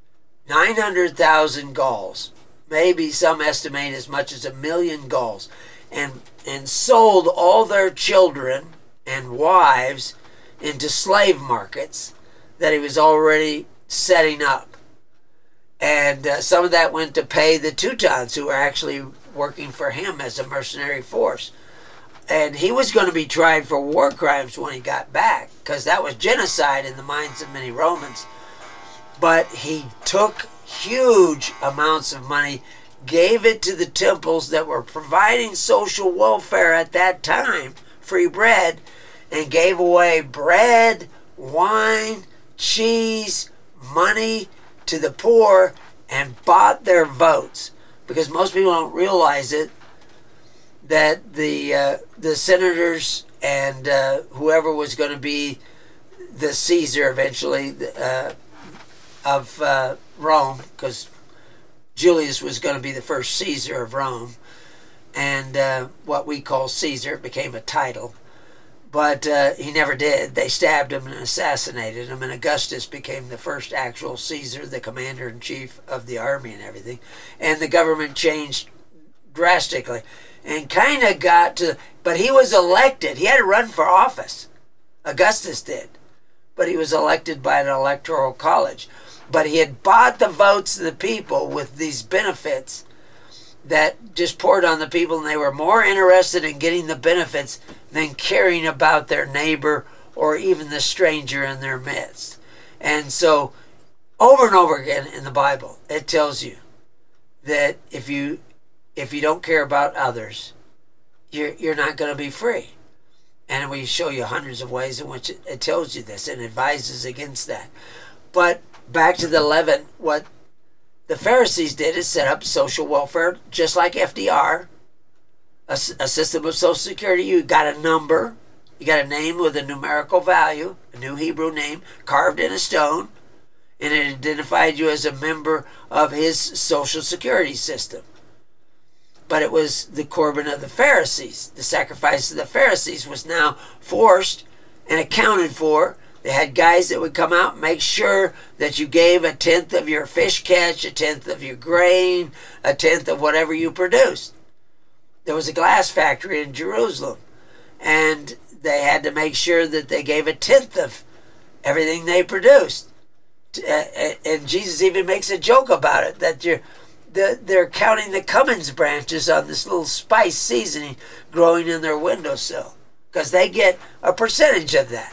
900,000 Gauls. Maybe some estimate as much as 1 million Gauls. And sold all their children and wives into slave markets that he was already setting up. And some of that went to pay the Teutons, who were actually working for him as a mercenary force. And he was going to be tried for war crimes when he got back, because that was genocide in the minds of many Romans. But he took huge amounts of money, gave it to the temples that were providing social welfare at that time, free bread, and gave away bread, wine, cheese, money to the poor and bought their votes. Because most people don't realize it, that the senators and whoever was going to be the Caesar eventually of Rome, because Julius was going to be the first Caesar of Rome, and what we call Caesar became a title. But he never did. They stabbed him and assassinated him, and Augustus became the first actual Caesar, the commander-in-chief of the army and everything. And the government changed drastically and kind of got to... But he was elected. He had to run for office. Augustus did. But he was elected by an electoral college. But he had bought the votes of the people with these benefits that just poured on the people, and they were more interested in getting the benefits than caring about their neighbor or even the stranger in their midst. And so, over and over again in the Bible, it tells you that if you don't care about others, you're not going to be free. And we show you hundreds of ways in which it tells you this and advises against that. But back to the leaven, what the Pharisees did is set up social welfare, just like FDR, a system of Social Security. You got a number, you got a name with a numerical value, a new Hebrew name, carved in a stone, and it identified you as a member of his Social Security system. But it was the Corban of the Pharisees. The sacrifice of the Pharisees was now forced and accounted for. They had guys that would come out and make sure that you gave a tenth of your fish catch, a tenth of your grain, a tenth of whatever you produced. There was a glass factory in Jerusalem, and they had to make sure that they gave a tenth of everything they produced. And Jesus even makes a joke about it, that they're counting the Cummins branches on this little spice seasoning growing in their windowsill, because they get a percentage of that.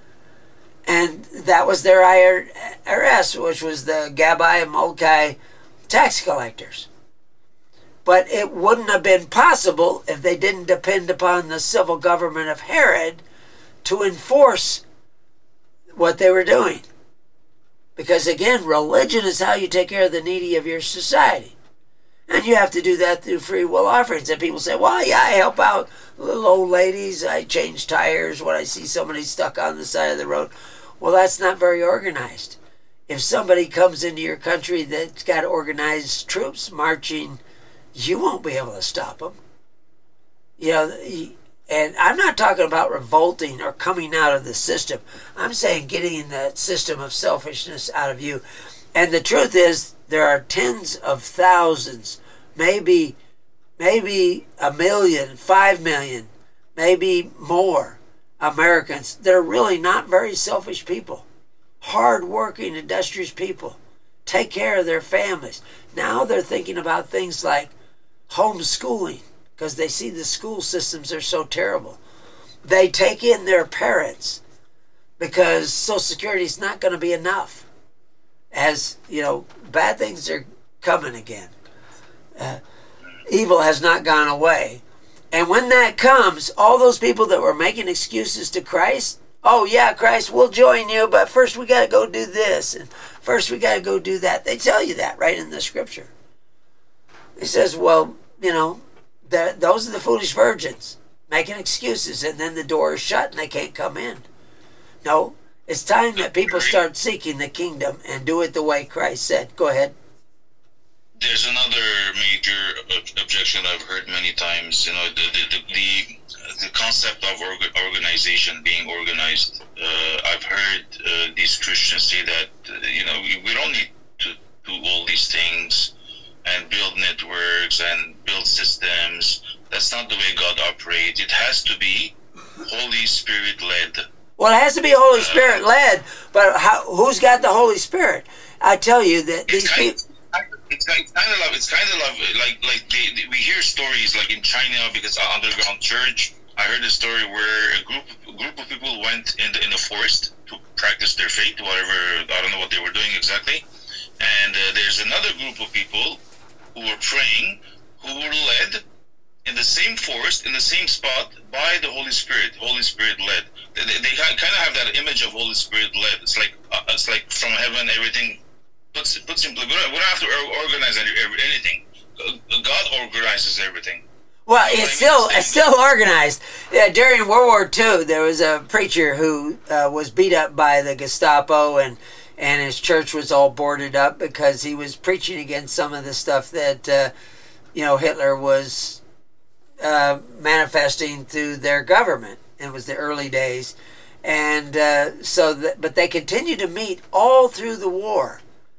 And that was their IRS, which was the Gabai and Mulcahy tax collectors. But it wouldn't have been possible if they didn't depend upon the civil government of Herod to enforce what they were doing. Because again, religion is how you take care of the needy of your society. And you have to do that through free will offerings. And people say, well, yeah, I help out little old ladies. I change tires when I see somebody stuck on the side of the road. Well, that's not very organized. If somebody comes into your country that's got organized troops marching, you won't be able to stop them. You know, and I'm not talking about revolting or coming out of the system. I'm saying getting that system of selfishness out of you. And the truth is, there are tens of thousands, maybe 1 million, 5 million, maybe more Americans that are really not very selfish people. Hard-working, industrious people. Take care of their families. Now they're thinking about things like homeschooling, because they see the school systems are so terrible. They take in their parents because Social Security is not going to be enough. As, you know, bad things are coming again. Evil has not gone away. And when that comes, all those people that were making excuses to Christ, oh yeah, Christ, we'll join you, but first we got to go do this, and first we got to go do that. They tell you that right in the scripture. It says, well, you know, those are the foolish virgins making excuses, and then the door is shut and they can't come in. No, it's time that people start seeking the kingdom and do it the way Christ said. Go ahead. There's another major objection I've heard many times. You know, the concept of organization, being organized. I've heard these Christians say that you know, we don't need to do all these things and build networks and build systems. That's not the way God operates. It has to be Holy Spirit led. Well, it has to be Holy Spirit led, but who's got the Holy Spirit? I tell you that these people. It's kind of like we hear stories like in China, because underground church. I heard a story where a group of people went in the forest to practice their faith, whatever. I don't know what they were doing exactly. And there's another group of people who were praying, who were led in the same forest, in the same spot by the Holy Spirit led. that image of Holy Spirit led. It's like from heaven, everything. Put simply, we don't have to organize anything. God organizes everything. Well, it's still organized. Yeah, during World War II, there was a preacher who was beat up by the Gestapo, and his church was all boarded up because he was preaching against some of the stuff that Hitler was manifesting through their government. It was the early days, and but they continued to meet all through the war,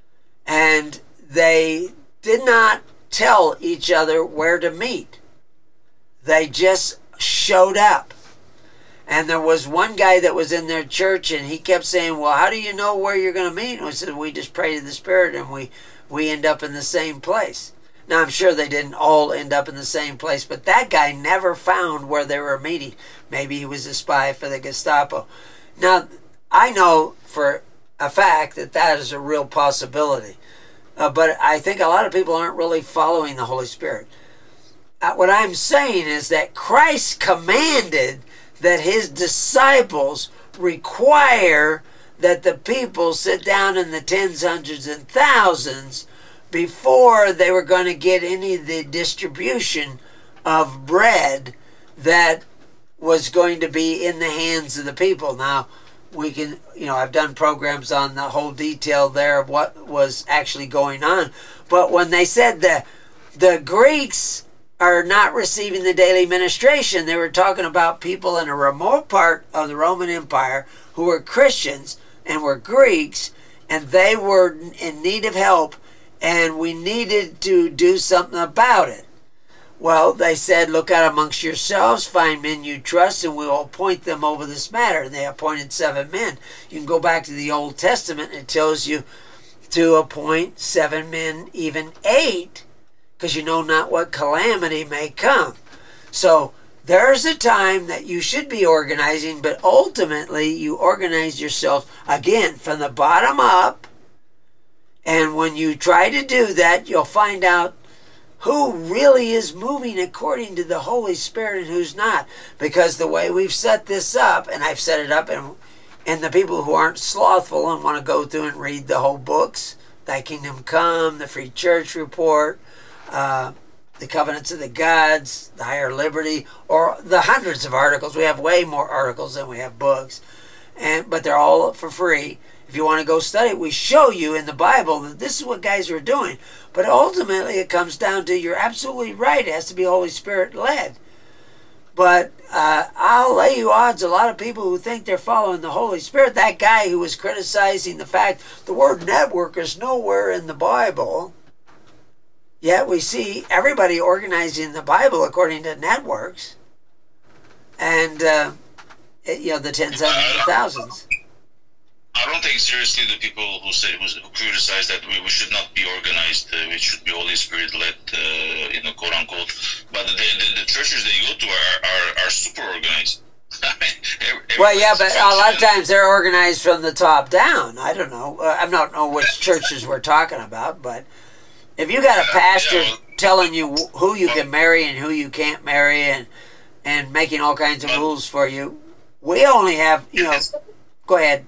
and they did not tell each other where to meet. They just showed up. And there was one guy that was in their church, and he kept saying, well, how do you know where you're going to meet? And we said, we just pray to the Spirit, and we end up in the same place. Now, I'm sure they didn't all end up in the same place, but that guy never found where they were meeting. Maybe he was a spy for the Gestapo. Now, I know for a fact that is a real possibility. But I think a lot of people aren't really following the Holy Spirit. What I'm saying is that Christ commanded that his disciples require that the people sit down in the tens, hundreds, and thousands before they were going to get any of the distribution of bread that was going to be in the hands of the people. Now, we can, I've done programs on the whole detail there of what was actually going on. But when they said the Greeks are not receiving the daily ministration, they were talking about people in a remote part of the Roman Empire who were Christians and were Greeks, and they were in need of help, and we needed to do something about it. Well, they said, look out amongst yourselves, find men you trust, and we will appoint them over this matter. And they appointed 7 men. You can go back to the Old Testament, and it tells you to appoint 7 men, even 8, because you know not what calamity may come. So there's a time that you should be organizing, but ultimately you organize yourself, again, from the bottom up. And when you try to do that, you'll find out who really is moving according to the Holy Spirit and who's not. Because the way we've set this up, and I've set it up, and the people who aren't slothful and want to go through and read the whole books, Thy Kingdom Come, the Free Church Report, the Covenants of the Gods, the Higher Liberty, or the hundreds of articles. We have way more articles than we have books, but they're all for free. If you want to go study it, we show you in the Bible that this is what guys are doing. But ultimately, it comes down to, you're absolutely right, it has to be Holy Spirit led. But I'll lay you odds, a lot of people who think they're following the Holy Spirit, that guy who was criticizing the fact the word network is nowhere in the Bible, yet we see everybody organizing the Bible according to networks, and the tens, hundreds, and thousands. I don't take seriously the people who criticize that we should not be organized. We should be Holy Spirit led, quote unquote. But the churches they go to are super organized. Well, yeah, but a lot of times they're organized from the top down. I don't know. I don't know which churches we're talking about, but if you got a pastor telling you who you can marry and who you can't marry, and making all kinds of rules for you, we only have, go ahead.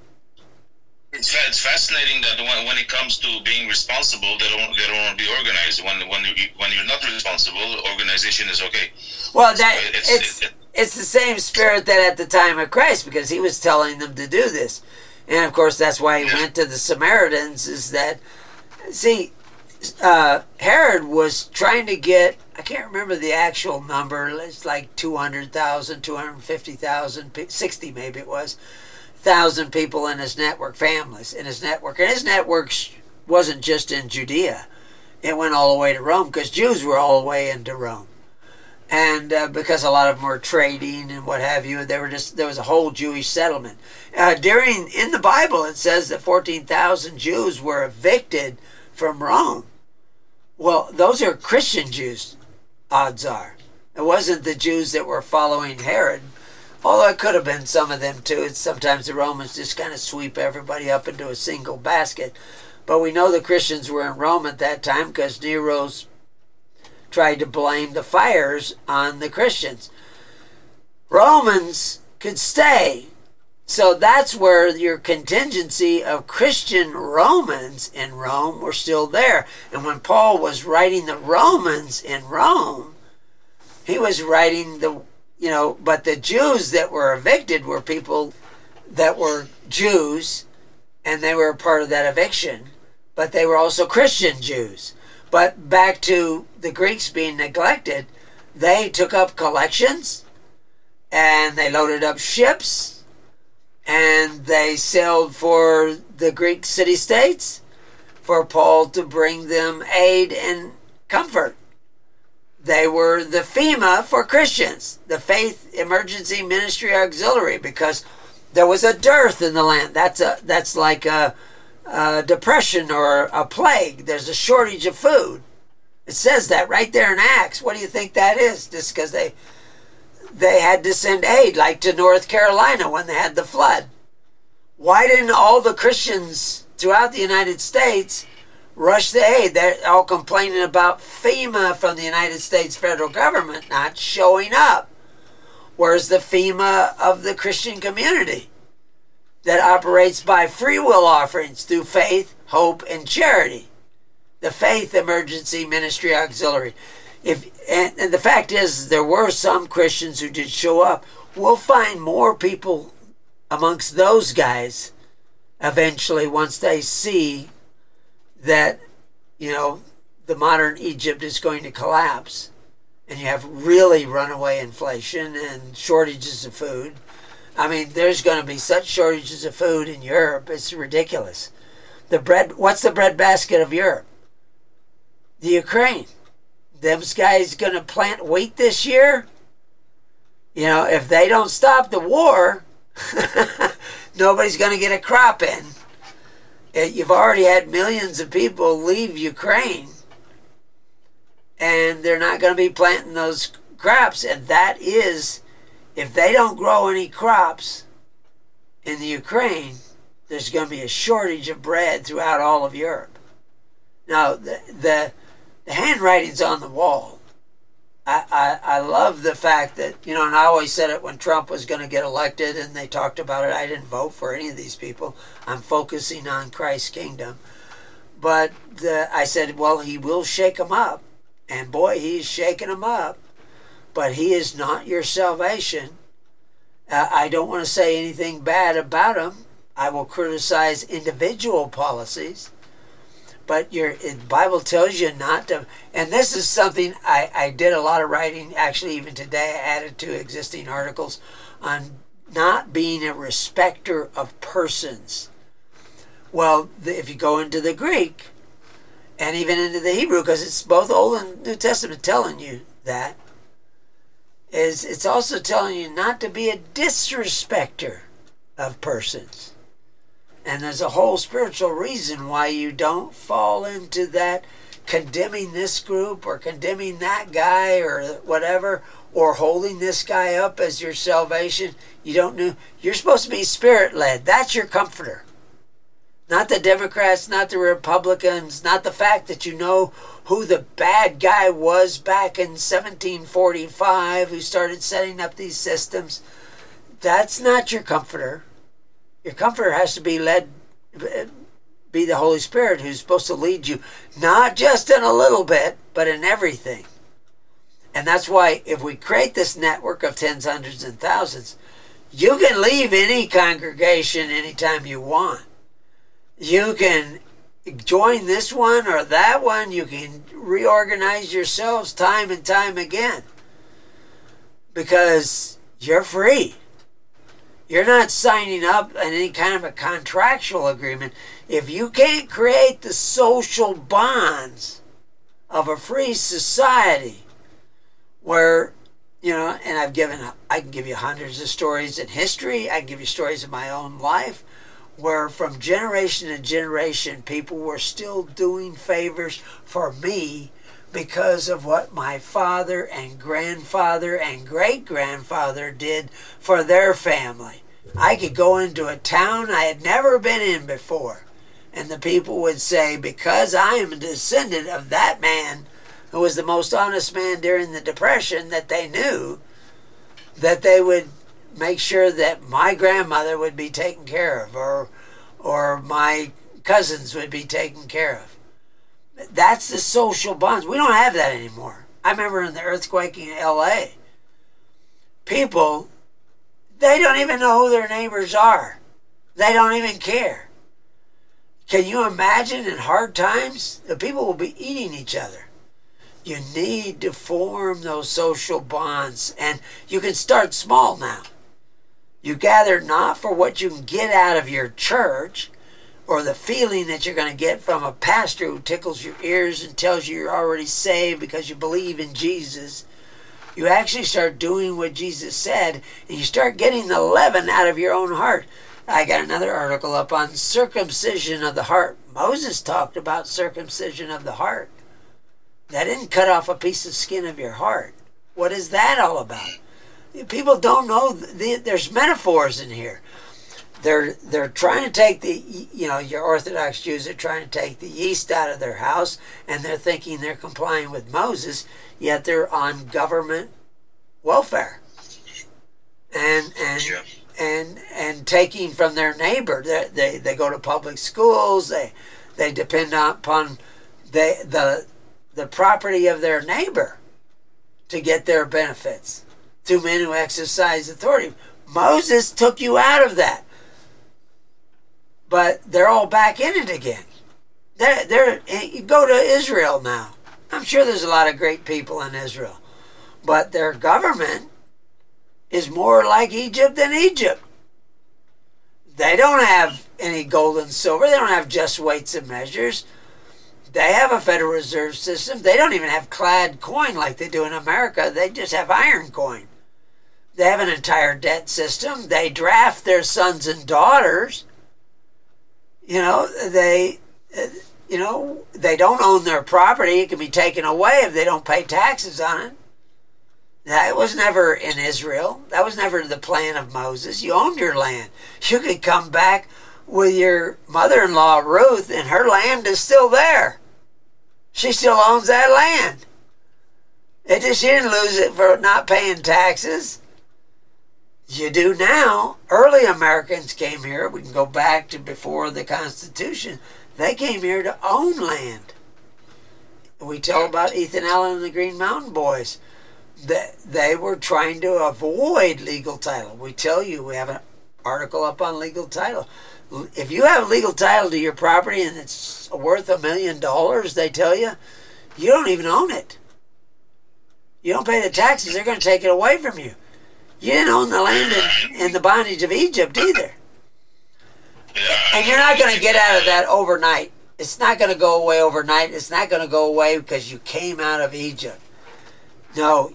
It's fascinating that when it comes to being responsible, they don't want to be organized. When you're not responsible, organization is okay. Well, it's the same spirit that at the time of Christ, because he was telling them to do this, and of course that's why he went to the Samaritans. Is that, see, Herod was trying to get, I can't remember the actual number. It's like 200,000, 250,000, 60 maybe it was. 1,000 people in his network, families in his network. And his network wasn't just in Judea. It went all the way to Rome, because Jews were all the way into Rome. And because a lot of them were trading and what have you, there was a whole Jewish settlement. In the Bible, it says that 14,000 Jews were evicted from Rome. Well, those are Christian Jews, odds are. It wasn't the Jews that were following Herod. Although it could have been some of them too. Sometimes the Romans just kind of sweep everybody up into a single basket. But we know the Christians were in Rome at that time because Nero's tried to blame the fires on the Christians. Romans could stay So that's where your contingency of Christian Romans in Rome were still there. And when Paul was writing the Romans in Rome, he was writing but the Jews that were evicted were people that were Jews, and they were a part of that eviction, but they were also Christian Jews. But back to the Greeks being neglected, they took up collections, and they loaded up ships, and they sailed for the Greek city-states for Paul to bring them aid and comfort. They were the FEMA for Christians, the Faith Emergency Ministry Auxiliary, because there was a dearth in the land. That's like a depression or a plague. There's a shortage of food. It says that right there in Acts. What do you think that is? Just because they had to send aid, like to North Carolina when they had the flood. Why didn't all the Christians throughout the United States rush the aid? They're all complaining about FEMA from the United States federal government not showing up. Where's the FEMA of the Christian community that operates by free will offerings through faith, hope, and charity? The Faith Emergency Ministry Auxiliary. And the fact is, there were some Christians who did show up. We'll find more people amongst those guys eventually once they see that, the modern Egypt is going to collapse. And you have really runaway inflation and shortages of food. I mean, there's going to be such shortages of food in Europe, it's ridiculous. What's the breadbasket of Europe? The Ukraine. Them guys going to plant wheat this year? If they don't stop the war, nobody's going to get a crop in. You've already had millions of people leave Ukraine, and they're not going to be planting those crops. And that is, if they don't grow any crops in the Ukraine, there's going to be a shortage of bread throughout all of Europe. Now, the handwriting's on the wall. I love the fact that, and I always said it when Trump was going to get elected and they talked about it. I didn't vote for any of these people. I'm focusing on Christ's kingdom. But I said, well, he will shake them up. And boy, he's shaking them up. But he is not your salvation. I don't want to say anything bad about him. I will criticize individual policies. But the Bible tells you not to. And this is something I did a lot of writing. Actually, even today, I added to existing articles on not being a respecter of persons. Well, if you go into the Greek and even into the Hebrew, because it's both Old and New Testament telling you that, it's also telling you not to be a disrespecter of persons. And there's a whole spiritual reason why you don't fall into that condemning this group or condemning that guy or whatever, or holding this guy up as your salvation. You don't know. You're supposed to be spirit-led. That's your comforter. Not the Democrats, not the Republicans, not the fact that you know who the bad guy was back in 1745 who started setting up these systems. That's not your comforter. Your comforter has to be the Holy Spirit, who's supposed to lead you, not just in a little bit, but in everything. And that's why if we create this network of tens, hundreds, and thousands, you can leave any congregation anytime you want. You can join this one or that one. You can reorganize yourselves time and time again because you're free. You're not signing up in any kind of a contractual agreement. If you can't create the social bonds of a free society where, and I can give you hundreds of stories in history. I can give you stories in my own life where from generation to generation, people were still doing favors for me because of what my father and grandfather and great-grandfather did for their family. I could go into a town I had never been in before, and the people would say, because I am a descendant of that man who was the most honest man during the Depression that they knew, that they would make sure that my grandmother would be taken care of, or my cousins would be taken care of. That's the social bonds. We don't have that anymore. I remember in the earthquake in LA, people, they don't even know who their neighbors are. They don't even care. Can you imagine in hard times, the people will be eating each other? You need to form those social bonds, and you can start small now. You gather not for what you can get out of your church or the feeling that you're going to get from a pastor who tickles your ears and tells you you're already saved because you believe in Jesus. You actually start doing what Jesus said, and you start getting the leaven out of your own heart. I got another article up on circumcision of the heart. Moses talked about circumcision of the heart. That didn't cut off a piece of skin of your heart. What is that all about? People don't know. There's metaphors in here. They're trying to take your Orthodox Jews are trying to take the yeast out of their house, and they're thinking they're complying with Moses, yet they're on government welfare. And taking from their neighbor. They go to public schools. They depend upon the property of their neighbor to get their benefits through men who exercise authority. Moses took you out of that, but they're all back in it again. You go to Israel now. I'm sure there's a lot of great people in Israel, but their government is more like Egypt than Egypt. They don't have any gold and silver. They don't have just weights and measures. They have a Federal Reserve System. They don't even have clad coin like they do in America. They just have iron coin. They have an entire debt system. They draft their sons and daughters. They don't own their property. It can be taken away if they don't pay taxes on it. That was never in Israel. That was never the plan of Moses. You owned your land. You could come back with your mother-in-law, Ruth, and her land is still there. She still owns that land. She didn't lose it for not paying taxes. You do now. Early Americans came here. We can go back to before the Constitution. They came here to own land. We tell about Ethan Allen and the Green Mountain Boys. They were trying to avoid legal title. We tell you, we have an article up on legal title. If you have legal title to your property and it's worth $1 million, they tell you, you don't even own it. You don't pay the taxes, they're going to take it away from you. You didn't own the land in the bondage of Egypt either. And you're not going to get out of that overnight. It's not going to go away overnight. It's not going to go away because you came out of Egypt. No.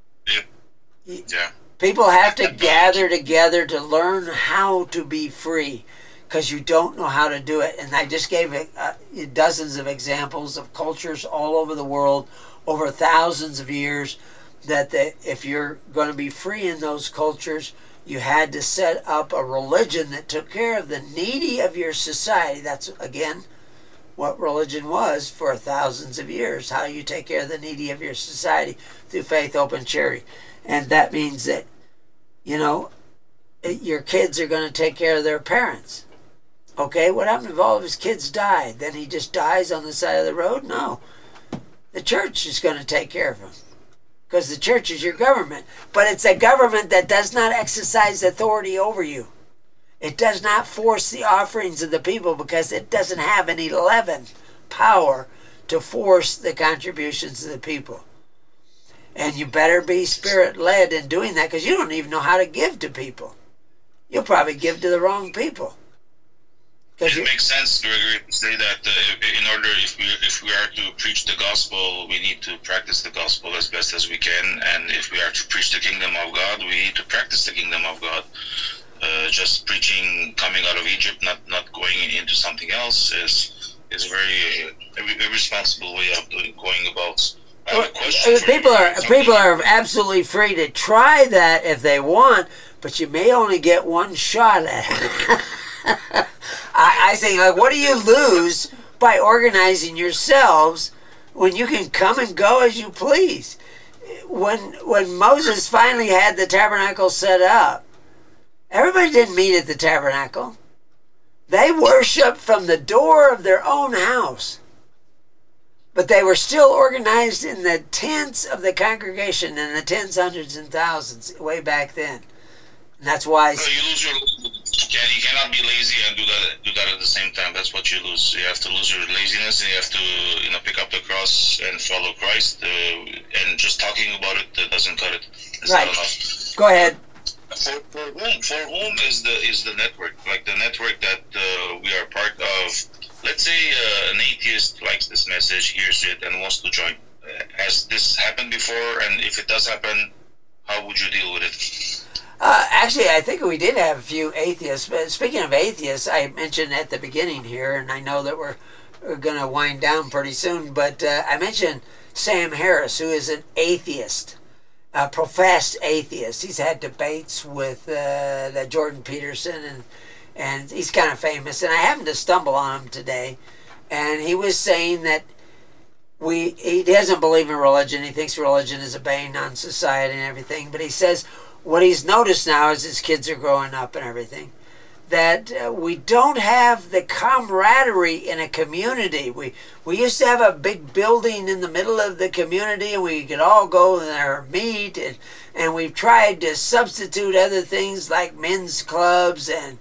People have to gather together to learn how to be free, because you don't know how to do it. And I just gave dozens of examples of cultures all over the world over thousands of years that if you're going to be free in those cultures, you had to set up a religion that took care of the needy of your society. That's, again, what religion was for thousands of years, how you take care of the needy of your society through faith, hope, and charity. And that means that, your kids are going to take care of their parents. Okay, what happened if all of his kids died? Then he just dies on the side of the road? No. The church is going to take care of him, because the church is your government. But it's a government that does not exercise authority over you. It does not force the offerings of the people, because it doesn't have any leaven power to force the contributions of the people. And you better be Spirit-led in doing that, because you don't even know how to give to people. You'll probably give to the wrong people. It makes sense, Gregory, to say that in order, if we are to preach the gospel, we need to practice the gospel as best as we can. And if we are to preach the kingdom of God, we need to practice the kingdom of God. Just preaching coming out of Egypt, not going into something else, is very irresponsible way of going about. I have a question. People are absolutely free to try that if they want, but you may only get one shot at it. I think, what do you lose by organizing yourselves when you can come and go as you please? When Moses finally had the tabernacle set up, everybody didn't meet at the tabernacle. They worshiped from the door of their own house. But they were still organized in the tents of the congregation, in the tens, hundreds, and thousands way back then. And that's why... No, you lose your... You cannot be lazy and do that at the same time. That's what you lose. You have to lose your laziness, and you have to pick up the cross and follow Christ. And just talking about it doesn't cut it. It's right. Not enough. Go ahead. For whom is the network, like the network that we are part of? Let's say an atheist likes this message, hears it, and wants to join. Has this happened before? And if it does happen, how would you deal with it? Actually, I think we did have a few atheists. But speaking of atheists, I mentioned at the beginning here, and I know that we're going to wind down pretty soon, but I mentioned Sam Harris, who is an atheist, a professed atheist. He's had debates with Jordan Peterson, and he's kind of famous. And I happened to stumble on him today, and he was saying that he doesn't believe in religion. He thinks religion is a bane on society and everything, but he says what he's noticed now as his kids are growing up and everything, that we don't have the camaraderie in a community. We used to have a big building in the middle of the community, and we could all go there and meet, and we've tried to substitute other things like men's clubs and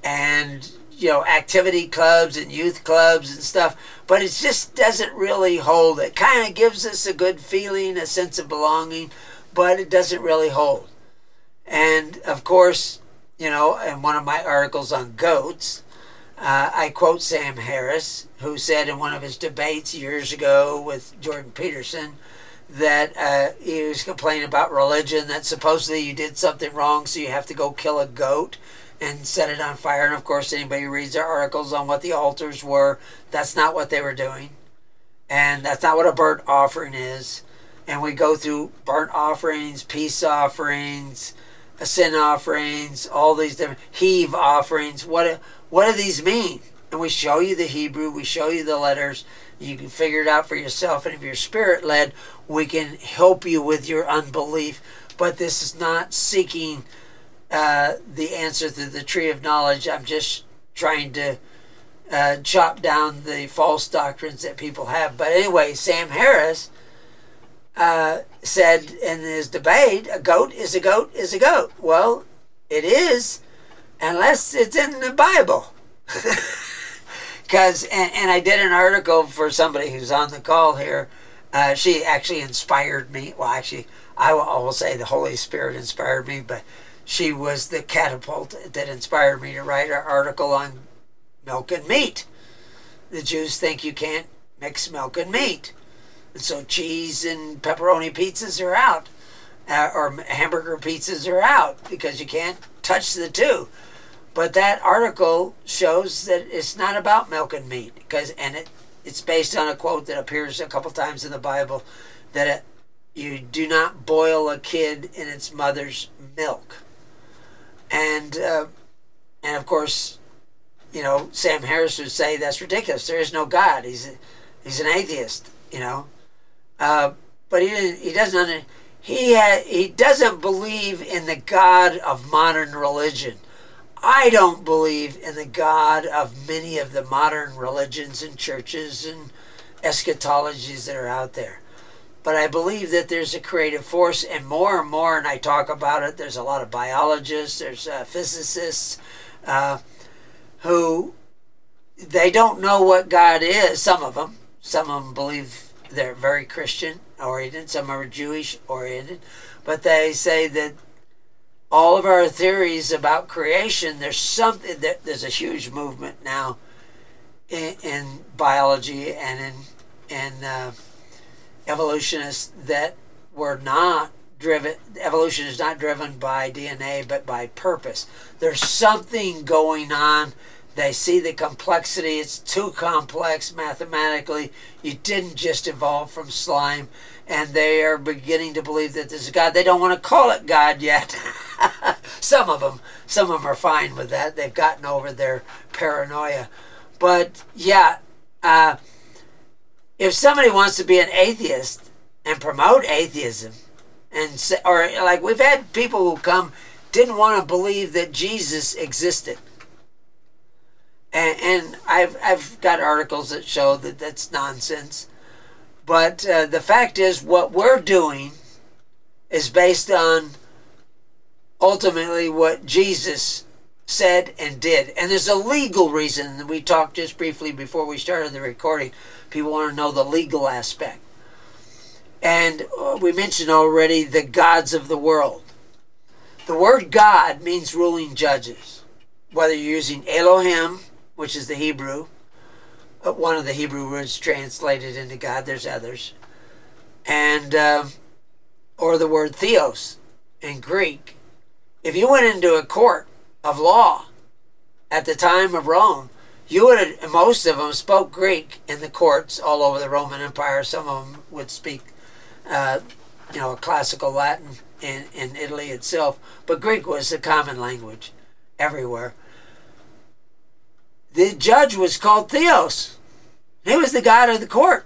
activity clubs and youth clubs and stuff, but it just doesn't really hold. It kind of gives us a good feeling, a sense of belonging, but it doesn't really hold. And of course, in one of my articles on goats, I quote Sam Harris, who said in one of his debates years ago with Jordan Peterson that he was complaining about religion, that supposedly you did something wrong, so you have to go kill a goat and set it on fire. And of course, anybody who reads their articles on what the altars were, that's not what they were doing. And that's not what a burnt offering is. And we go through burnt offerings, peace offerings, sin offerings, all these different heave offerings. What do these mean? And we show you the Hebrew, we show you the letters. You can figure it out for yourself, and if you're spirit led, we can help you with your unbelief. But this is not seeking the answer through the tree of knowledge. I'm just trying to chop down the false doctrines that people have. But anyway, Sam Harris said in his debate, a goat is a goat is a goat. Well, it is, unless it's in the Bible. Because, and I did an article for somebody who's on the call here. She actually inspired me. Well, actually, I will say the Holy Spirit inspired me, but she was the catapult that inspired me to write an article on milk and meat. The Jews think you can't mix milk and meat. And so cheese and pepperoni pizzas are out, or hamburger pizzas are out, because you can't touch the two. But that article shows that it's not about milk and meat, and it's based on a quote that appears a couple times in the Bible, that you do not boil a kid in its mother's milk. And of course, Sam Harris would say that's ridiculous. There is no God. He's an atheist. But he doesn't believe in the God of modern religion. I don't believe in the God of many of the modern religions and churches and eschatologies that are out there. But I believe that there's a creative force, and more, and I talk about it, there's a lot of biologists, there's physicists who, they don't know what God is, some of them believe they're very Christian-oriented, some are Jewish-oriented, but they say that all of our theories about creation, there's a huge movement now in biology and in evolutionists that were not driven. Evolution is not driven by DNA, but by purpose. There's something going on. They see the complexity. It's too complex mathematically. You didn't just evolve from slime. And they are beginning to believe that there's a God. They don't want to call it God yet. Some of them are fine with that. They've gotten over their paranoia. But yeah, if somebody wants to be an atheist and promote atheism, or like we've had people who come didn't want to believe that Jesus existed. And I've got articles that show that that's nonsense. But the fact is, what we're doing is based on ultimately what Jesus said and did. And there's a legal reason. We talked just briefly before we started the recording. People want to know the legal aspect. And we mentioned already the gods of the world. The word God means ruling judges. Whether you're using Elohim, which is the Hebrew, one of the Hebrew words translated into God, there's others, and or the word theos in Greek. If you went into a court of law at the time of Rome, you would have, most of them spoke Greek in the courts all over the Roman Empire. Some of them would speak, classical Latin in Italy itself, but Greek was the common language everywhere. The judge was called Theos. He was the god of the court.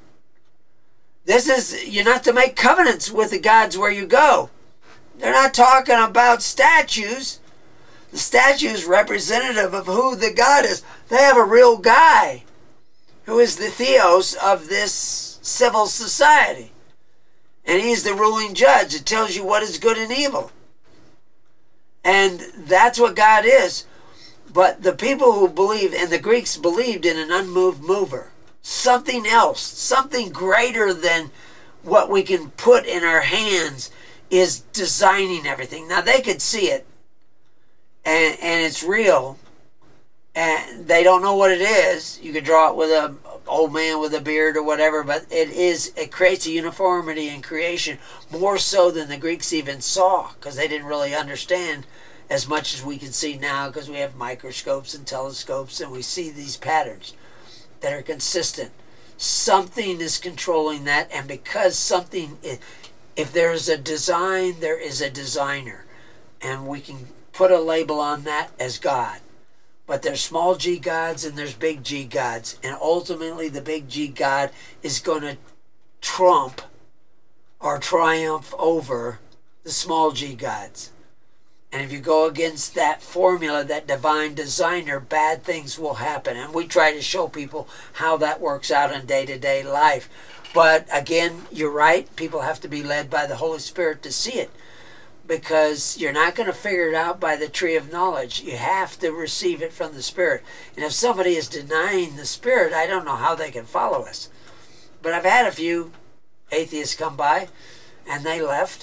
You're not to make covenants with the gods where you go. They're not talking about statues. The statue is representative of who the god is. They have a real guy who is the Theos of this civil society. And he's the ruling judge. It tells you what is good and evil. And that's what God is. But the people who believe, and the Greeks believed in an unmoved mover, something else, something greater than what we can put in our hands is designing everything. Now they could see it, and it's real, and they don't know what it is. You could draw it with an old man with a beard or whatever, but it creates a uniformity in creation, more so than the Greeks even saw, because they didn't really understand as much as we can see now, because we have microscopes and telescopes, and we see these patterns that are consistent. Something is controlling that, and because something, if there's a design, there is a designer, and we can put a label on that as God. But there's small g gods and there's big G gods, and ultimately the big G God is going to trump or triumph over the small g gods. And if you go against that formula, that divine designer, bad things will happen. And we try to show people how that works out in day-to-day life. But again, you're right. People have to be led by the Holy Spirit to see it, because you're not going to figure it out by the tree of knowledge. You have to receive it from the Spirit. And if somebody is denying the Spirit, I don't know how they can follow us. But I've had a few atheists come by, and they left.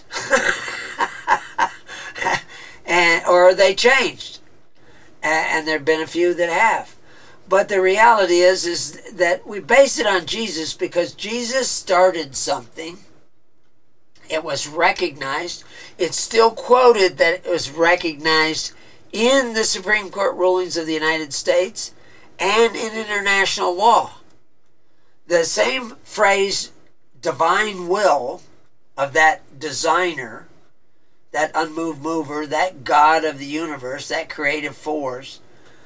Or they changed, and there have been a few that have. But the reality is that we base it on Jesus, because Jesus started something. It was recognized. It's still quoted that it was recognized in the Supreme Court rulings of the United States and in international law. The same phrase, divine will, of that designer, that unmoved mover, that God of the universe, that creative force,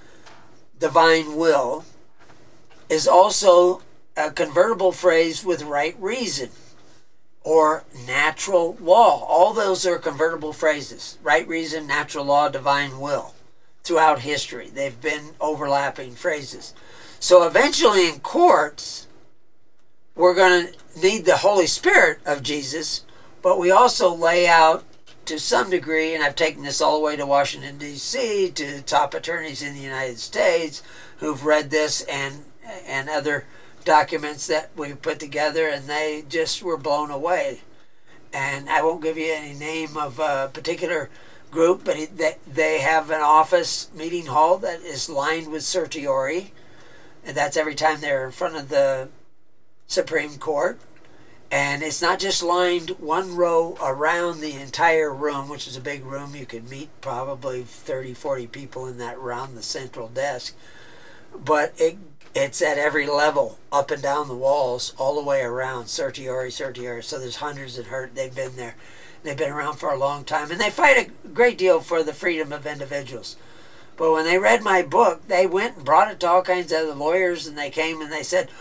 divine will, is also a convertible phrase with right reason or natural law. All those are convertible phrases. Right reason, natural law, divine will. Throughout history, they've been overlapping phrases. So eventually in courts, we're going to need the Holy Spirit of Jesus, but we also lay out to some degree, and I've taken this all the way to Washington, D.C., to top attorneys in the United States who've read this and other documents that we put together, and they just were blown away. And I won't give you any name of a particular group, but they have an office meeting hall that is lined with certiorari, and that's every time they're in front of the Supreme Court. And it's not just lined one row around the entire room, which is a big room. You could meet probably 30, 40 people in that round, the central desk. But it's at every level, up and down the walls, all the way around, certiorari. So there's hundreds that heard. They've been there. They've been around for a long time. And they fight a great deal for the freedom of individuals. But when they read my book, they went and brought it to all kinds of other lawyers, and they came and they said,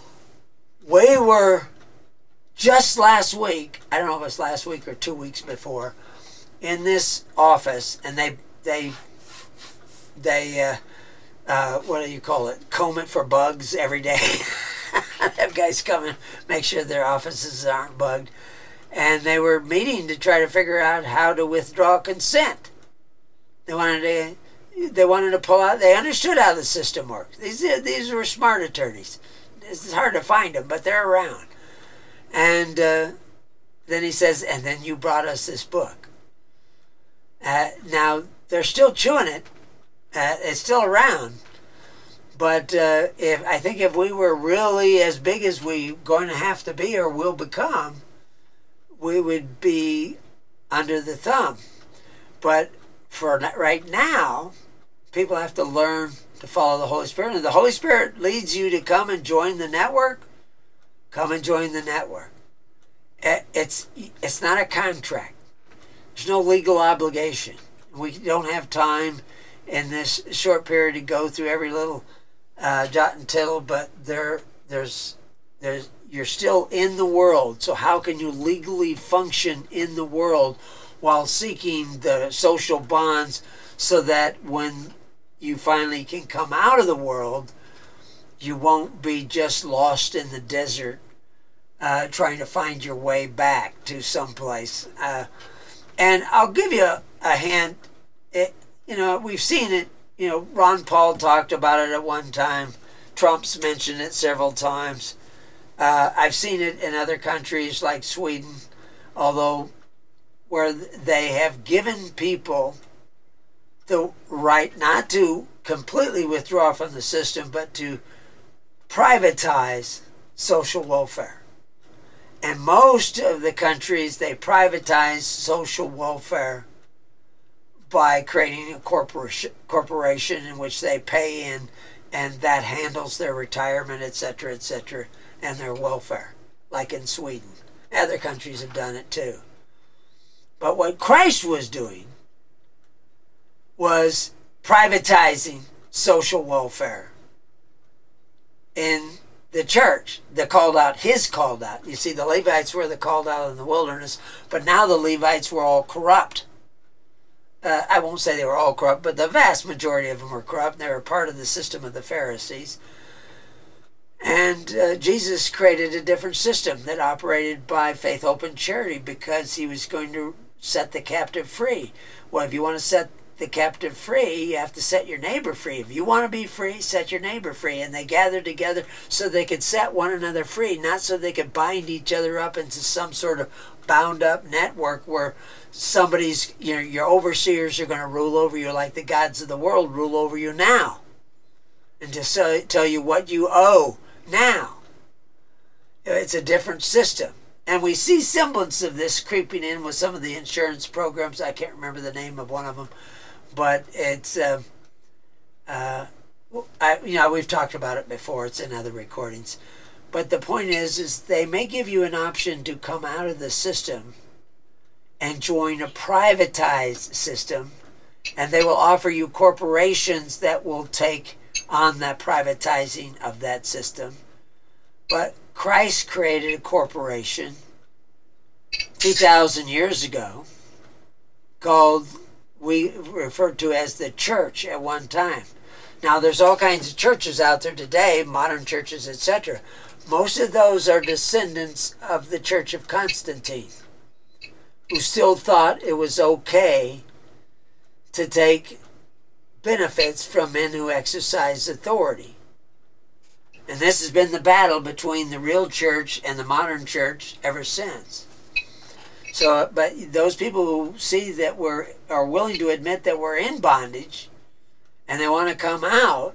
we were just last week, I don't know if it was last week or 2 weeks before, in this office, and they what do you call it? Comb it for bugs every day. Have guys come and make sure their offices aren't bugged. And they were meeting to try to figure out how to withdraw consent. They wanted to pull out. They understood how the system works. These were smart attorneys. It's hard to find them, but they're around. And then he says, and then you brought us this book. Now, they're still chewing it. It's still around. But I think if we were really as big as we're going to have to be or will become, we would be under the thumb. But for right now, people have to learn to follow the Holy Spirit. And the Holy Spirit leads you to come and join the network. Come and join the network. It's not a contract. There's no legal obligation. We don't have time in this short period to go through every little jot and tittle, but there's you're still in the world. So how can you legally function in the world while seeking the social bonds so that when you finally can come out of the world, you won't be just lost in the desert trying to find your way back to someplace. And I'll give you a hint. We've seen it. Ron Paul talked about it at one time. Trump's mentioned it several times. I've seen it in other countries like Sweden, although where they have given people the right not to completely withdraw from the system, but to privatize social welfare. And most of the countries, they privatize social welfare by creating a corporation in which they pay in, and that handles their retirement, etc., and their welfare, like in Sweden. Other countries have done it too. But what Christ was doing was privatizing social welfare in the church, his called out. You see, the Levites were the called out in the wilderness, but now the Levites were all corrupt. I won't say they were all corrupt, but the vast majority of them were corrupt. They were part of the system of the Pharisees. And Jesus created a different system that operated by faith, hope, and charity because he was going to set the captive free. Well, if you want to set the captive free, you have to set your neighbor free. If you want to be free, set your neighbor free. And they gathered together so they could set one another free, not so they could bind each other up into some sort of bound up network where somebody's, your overseers are going to rule over you like the gods of the world rule over you now. And just tell you what you owe now. It's a different system. And we see semblance of this creeping in with some of the insurance programs. I can't remember the name of one of them. But it's, we've talked about it before. It's in other recordings. But the point is they may give you an option to come out of the system and join a privatized system, and they will offer you corporations that will take on that privatizing of that system. But Christ created a corporation 2,000 years ago called, we referred to as the church at one time. Now, there's all kinds of churches out there today, modern churches, etc. Most of those are descendants of the Church of Constantine, who still thought it was okay to take benefits from men who exercise authority. And this has been the battle between the real church and the modern church ever since. So, but those people who see that are willing to admit that we're in bondage and they want to come out,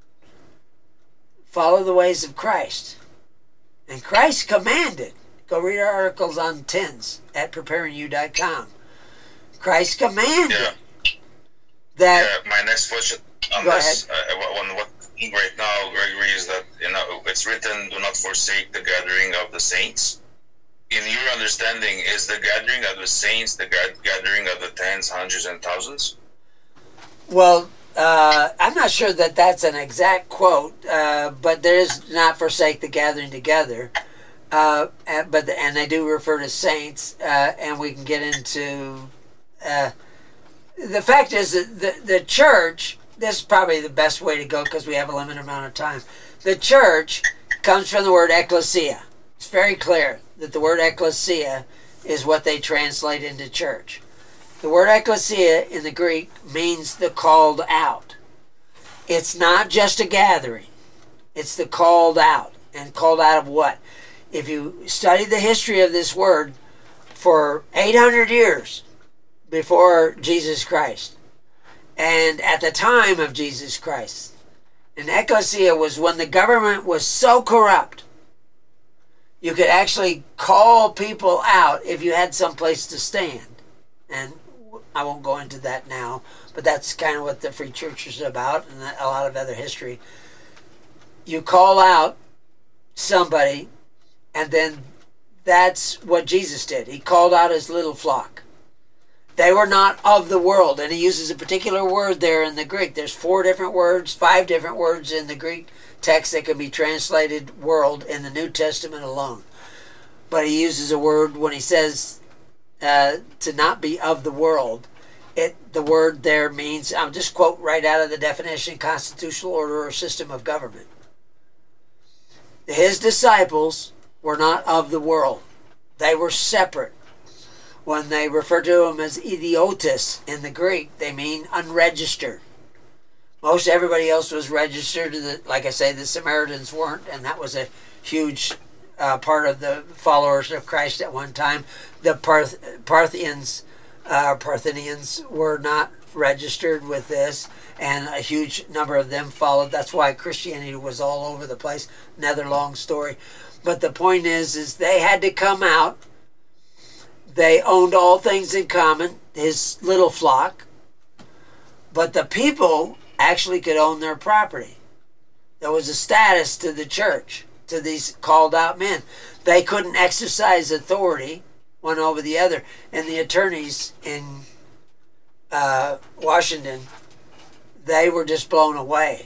follow the ways of Christ. And Christ commanded, go read our articles on tens at preparingyou.com. Christ commanded that... my next question on this, on what right now, Gregory, is that it's written, do not forsake the gathering of the saints. In your understanding, is the gathering of the saints the gathering of the tens, hundreds, and thousands? Well, I'm not sure that that's an exact quote, but there is not forsake the gathering together. And they do refer to saints, and we can get into the fact is that the church, this is probably the best way to go because we have a limited amount of time. The church comes from the word ecclesia. It's very clear that the word ecclesia is what they translate into church. The word ecclesia in the Greek means the called out. It's not just a gathering. It's the called out. And called out of what? If you study the history of this word, for 800 years before Jesus Christ, and at the time of Jesus Christ, an ecclesia was when the government was so corrupt, you could actually call people out if you had some place to stand. And I won't go into that now, but that's kind of what the Free Church is about, and a lot of other history. You call out somebody, and then that's what Jesus did. He called out his little flock. They were not of the world, and he uses a particular word there in the Greek. There's 4 different words, 5 different words in the Greek text that can be translated world in the New Testament alone. But he uses a word when he says to not be of the world. The word there means, I'll just quote right out of the definition, constitutional order or system of government. His disciples were not of the world. They were separate. When they refer to them as idiotes in the Greek, they mean unregistered. Most everybody else was registered. Like I say, the Samaritans weren't, and that was a huge part of the followers of Christ at one time. The Parthians were not registered with this, and a huge number of them followed. That's why Christianity was all over the place. Another long story. But the point is they had to come out. They owned all things in common, his little flock. But the people actually could own their property. There was a status to the church, to these called out men. They couldn't exercise authority one over the other. And the attorneys in Washington, they were just blown away.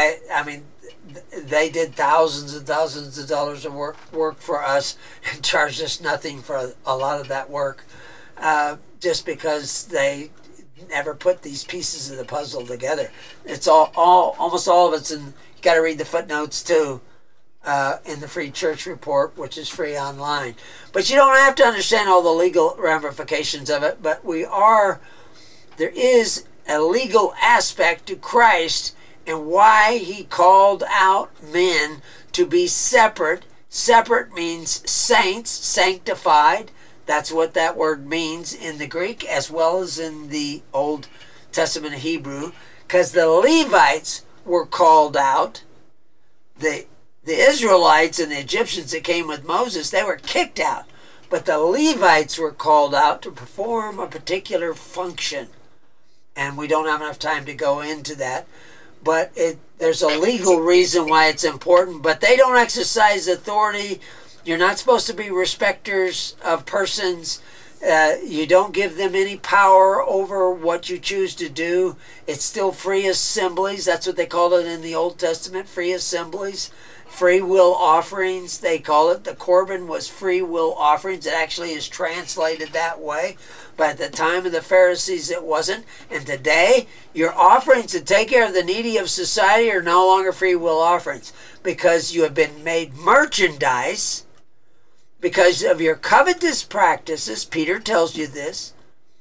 They did thousands and thousands of dollars of work for us and charged us nothing for a lot of that work, just because they never put these pieces of the puzzle together. It's almost all of it's in. You got to read the footnotes too, in the Free Church Report, which is free online. But you don't have to understand all the legal ramifications of it. But there is a legal aspect to Christ and why he called out men to be separate. Separate means saints, sanctified. That's what that word means in the Greek as well as in the Old Testament Hebrew. Because the Levites were called out. The Israelites and the Egyptians that came with Moses, they were kicked out. But the Levites were called out to perform a particular function. And we don't have enough time to go into that. But there's a legal reason why it's important. But they don't exercise authority. You're not supposed to be respecters of persons. You don't give them any power over what you choose to do. It's still free assemblies. That's what they called it in the Old Testament, free assemblies. Free will offerings, they call it. The Corban was free will offerings. It actually is translated that way. But at the time of the Pharisees, it wasn't. And today, your offerings to take care of the needy of society are no longer free will offerings because you have been made merchandise because of your covetous practices. Peter tells you this.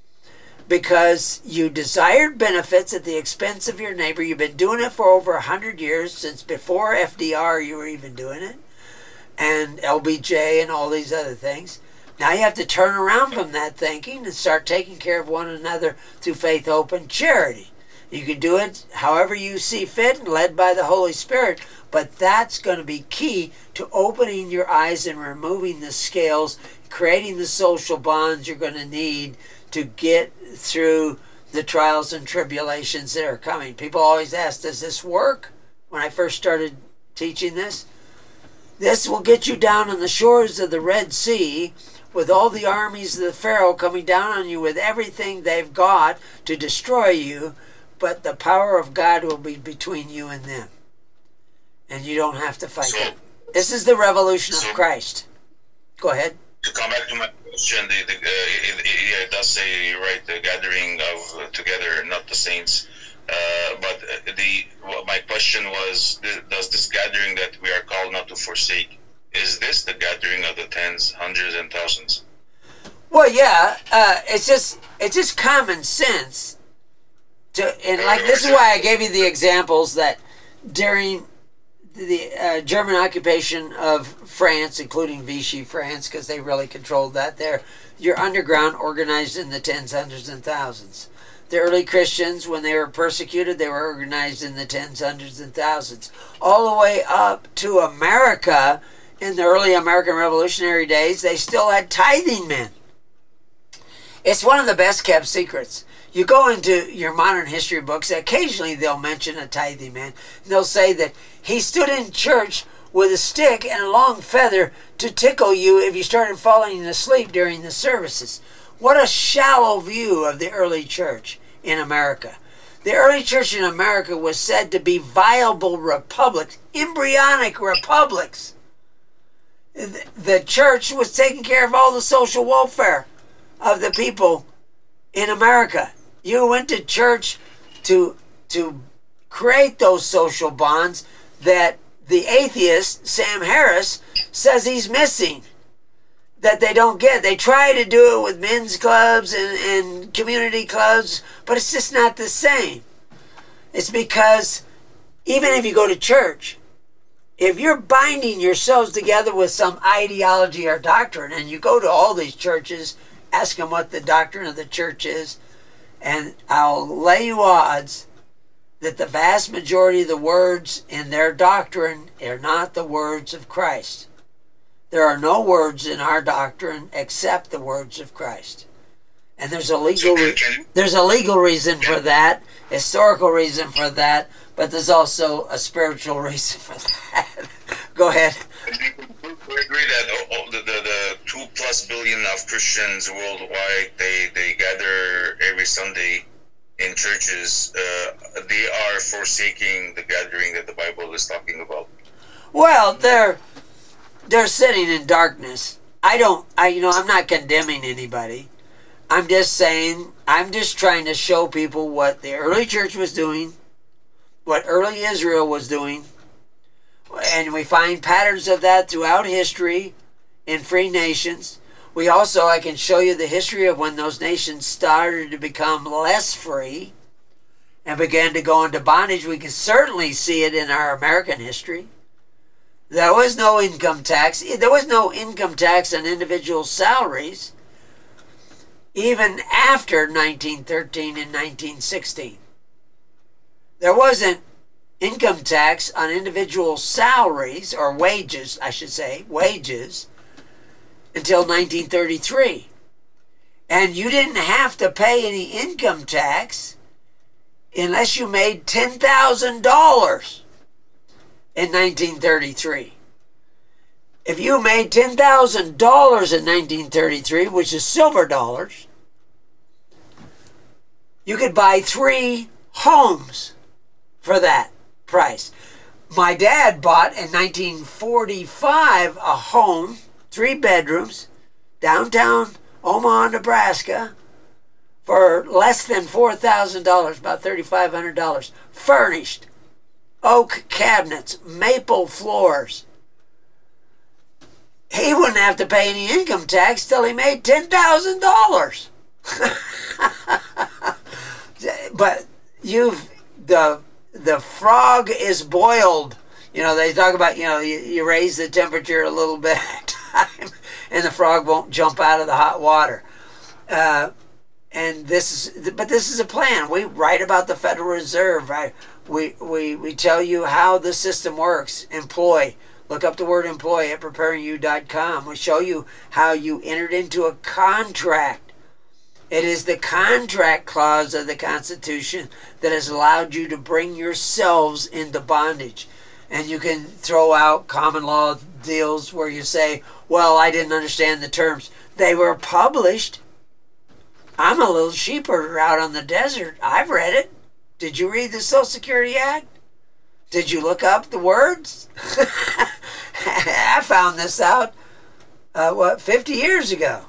Because you desired benefits at the expense of your neighbor. You've been doing it for over 100 years, since before FDR you were even doing it, and LBJ and all these other things. Now you have to turn around from that thinking and start taking care of one another through faith, hope, and charity. You can do it however you see fit and led by the Holy Spirit, but that's going to be key to opening your eyes and removing the scales, creating the social bonds you're going to need to get through the trials and tribulations that are coming. People always ask, does this work? When I first started teaching this will get you down on the shores of the Red Sea with all the armies of the Pharaoh coming down on you with everything they've got to destroy you, but the power of God will be between you and them. And you don't have to fight them. This is the revolution of Christ. Go ahead. to come back to my question, it does say, you're right, the gathering of together, not the saints. But my question was, does this gathering that we are called not to forsake, is this the gathering of the tens, hundreds, and thousands? Well, yeah, it's just common sense. And like this is why I gave you the examples that during the German occupation of France, including Vichy France, because they really controlled that there, your underground organized in the tens, hundreds, and thousands. The early Christians, when they were persecuted, they were organized in the tens, hundreds, and thousands. All the way up to America, in the early American Revolutionary days, they still had tithing men. It's one of the best kept secrets. You go into your modern history books, occasionally they'll mention a tithing man. They'll say that he stood in church with a stick and a long feather to tickle you if you started falling asleep during the services. What a shallow view of the early church in America. The early church in America was said to be viable republics, embryonic republics. The church was taking care of all the social welfare of the people in America. You went to church to create those social bonds that the atheist, Sam Harris, says he's missing, that they don't get. They try to do it with men's clubs and community clubs, but it's just not the same. It's because even if you go to church, if you're binding yourselves together with some ideology or doctrine, and you go to all these churches, ask them what the doctrine of the church is, and I'll lay you odds that the vast majority of the words in their doctrine are not the words of Christ. There are no words in our doctrine except the words of Christ. And there's a legal reason for that, historical reason for that, but there's also a spiritual reason for that. Go ahead. We agree that the 2+ billion of Christians worldwide, they gather every Sunday in churches. They are forsaking the gathering that the Bible is talking about. Well, they're sitting in darkness. I'm not condemning anybody. I'm just saying, I'm just trying to show people what the early church was doing, what early Israel was doing. And we find patterns of that throughout history in free nations. I can show you the history of when those nations started to become less free and began to go into bondage. We can certainly see it in our American history. There was no income tax. There was no income tax on individual salaries even after 1913 and 1916. There wasn't income tax on individual salaries, or wages, I should say, wages, until 1933. And you didn't have to pay any income tax unless you made $10,000 in 1933. If you made $10,000 in 1933, which is silver dollars, you could buy 3 homes for that price. My dad bought in 1945 a home, 3 bedrooms, downtown Omaha, Nebraska, for less than $4,000, about $3,500, furnished, oak cabinets, maple floors. He wouldn't have to pay any income tax till he made $10,000. But the frog is boiled. They talk about, you raise the temperature a little bit at a time and the frog won't jump out of the hot water. And this is a plan. We write about the Federal Reserve, right? We tell you how the system works. Employ. Look up the word employ at preparingyou.com. We show you how you entered into a contract. It is the contract clause of the Constitution that has allowed you to bring yourselves into bondage. And you can throw out common law deals where you say, well, I didn't understand the terms. They were published. I'm a little sheep herder out on the desert. I've read it. Did you read the Social Security Act? Did you look up the words? I found this out. 50 years ago.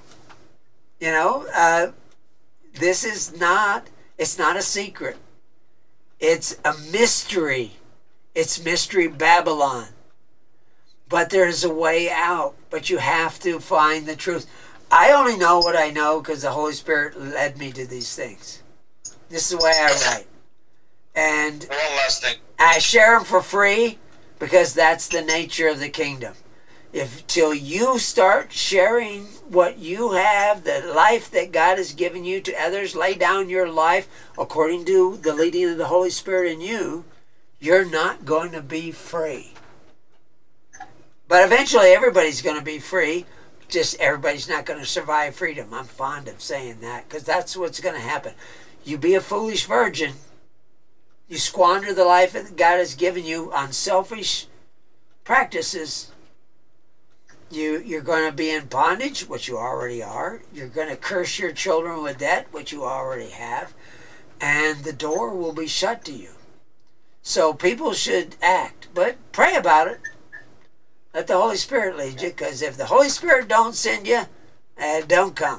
This is not, it's not a secret. It's a mystery. It's Mystery Babylon. But there's a way out. But you have to find the truth. I only know what I know because the Holy Spirit led me to these things. This is the way I write. And one last thing. I share them for free because that's the nature of the kingdom. If till you start sharing what you have, the life that God has given you to others, lay down your life according to the leading of the Holy Spirit in you, you're not going to be free. But eventually everybody's going to be free. Just everybody's not going to survive freedom. I'm fond of saying that because that's what's going to happen. You be a foolish virgin. You squander the life that God has given you on selfish practices. You're going to be in bondage, which you already are. You're going to curse your children with debt, which you already have. And the door will be shut to you. So people should act, but pray about it. Let the Holy Spirit lead you, because if the Holy Spirit don't send you, don't come.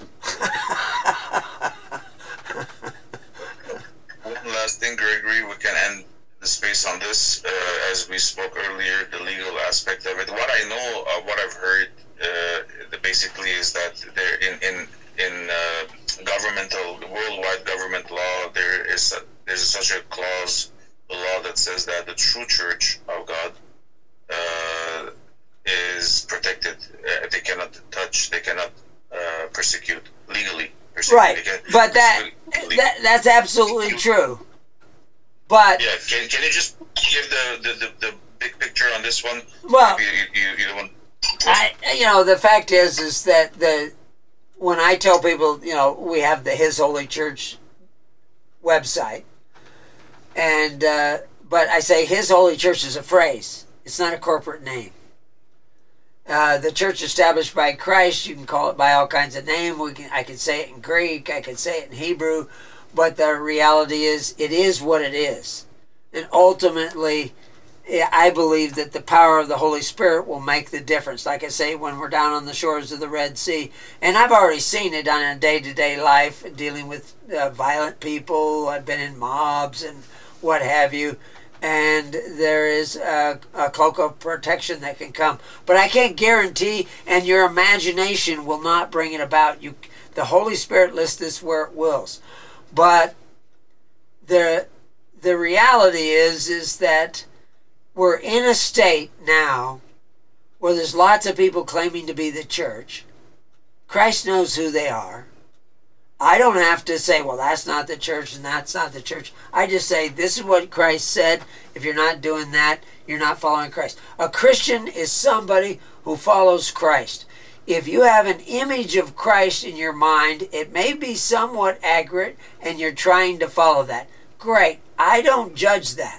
One last thing, Gregory, we can end the space on this. As we spoke earlier, the legal aspect of it. What I know, what I've heard, basically is that there in governmental, worldwide government law, there's such a clause, a law that says that the true church of God is protected. They cannot touch, they cannot persecute legally. Right, but that's absolutely true. But yeah, can you just give the big picture on this one? Well, you don't want. The fact is that when I tell people, we have the His Holy Church website, and but I say His Holy Church is a phrase. It's not a corporate name. The church established by Christ, you can call it by all kinds of names. I can say it in Greek, I can say it in Hebrew, but the reality is, it is what it is. And ultimately, I believe that the power of the Holy Spirit will make the difference. Like I say, when we're down on the shores of the Red Sea, and I've already seen it on a day-to-day life, dealing with violent people. I've been in mobs and what have you. And there is a cloak of protection that can come. But I can't guarantee, and your imagination will not bring it about. The Holy Spirit lists this where it wills. But the reality is that we're in a state now where there's lots of people claiming to be the church. Christ knows who they are. I don't have to say, well, that's not the church and that's not the church. I just say, this is what Christ said. If you're not doing that, you're not following Christ. A Christian is somebody who follows Christ. If you have an image of Christ in your mind, it may be somewhat accurate and you're trying to follow that. Great. I don't judge that.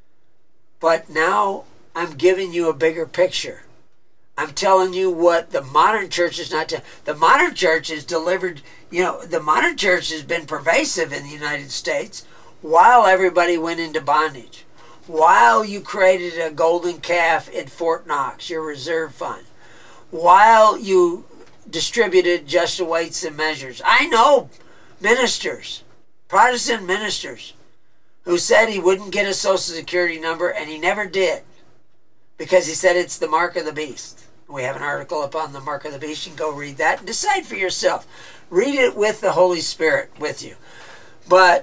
But now I'm giving you a bigger picture. I'm telling you what the modern church is not telling. The modern church is delivered, the modern church has been pervasive in the United States while everybody went into bondage. While you created a golden calf in Fort Knox, your reserve fund. While you distributed just weights and measures. I know ministers, Protestant ministers, who said he wouldn't get a Social Security number, and he never did. Because he said it's the mark of the beast. We have an article up on the mark of the beast. You can go read that and decide for yourself. Read it with the Holy Spirit with you. But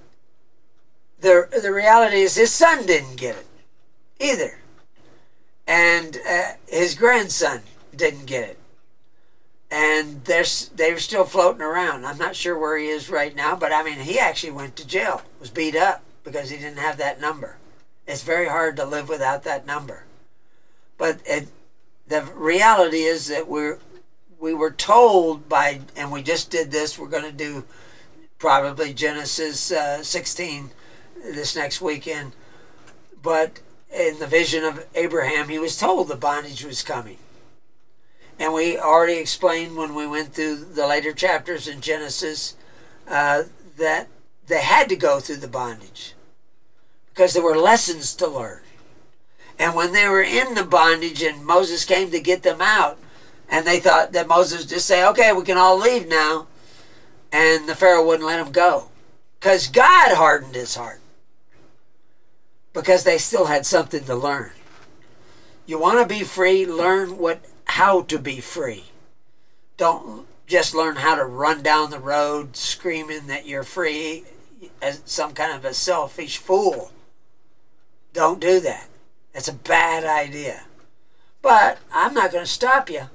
the reality is his son didn't get it either. And his grandson didn't get it. And they're still floating around. I'm not sure where he is right now, but he actually went to jail, was beat up because he didn't have that number. It's very hard to live without that number. But the reality is that we were told by, and we just did this, we're going to do probably Genesis 16 this next weekend, but in the vision of Abraham, he was told the bondage was coming. And we already explained when we went through the later chapters in Genesis that they had to go through the bondage because there were lessons to learn. And when they were in the bondage and Moses came to get them out, And they thought that Moses would just say, okay, we can all leave now. And the Pharaoh wouldn't let them go. Because God hardened his heart. Because they still had something to learn. You want to be free, learn how to be free. Don't just learn how to run down the road screaming that you're free as some kind of a selfish fool. Don't do that. That's a bad idea. But I'm not going to stop you.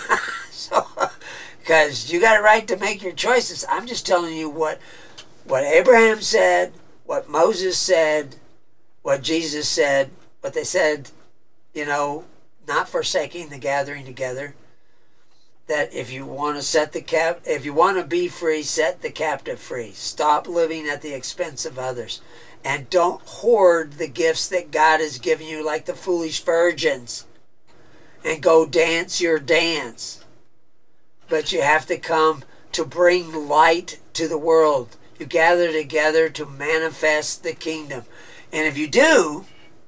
Because you got a right to make your choices. I'm just telling you what Abraham said, what Moses said, what Jesus said, what they said, not forsaking the gathering together. That if you want to if you want to be free, set the captive free. Stop living at the expense of others. And don't hoard the gifts that God has given you like the foolish virgins. And go dance your dance. But you have to come to bring light to the world. You gather together to manifest the kingdom. And if you do,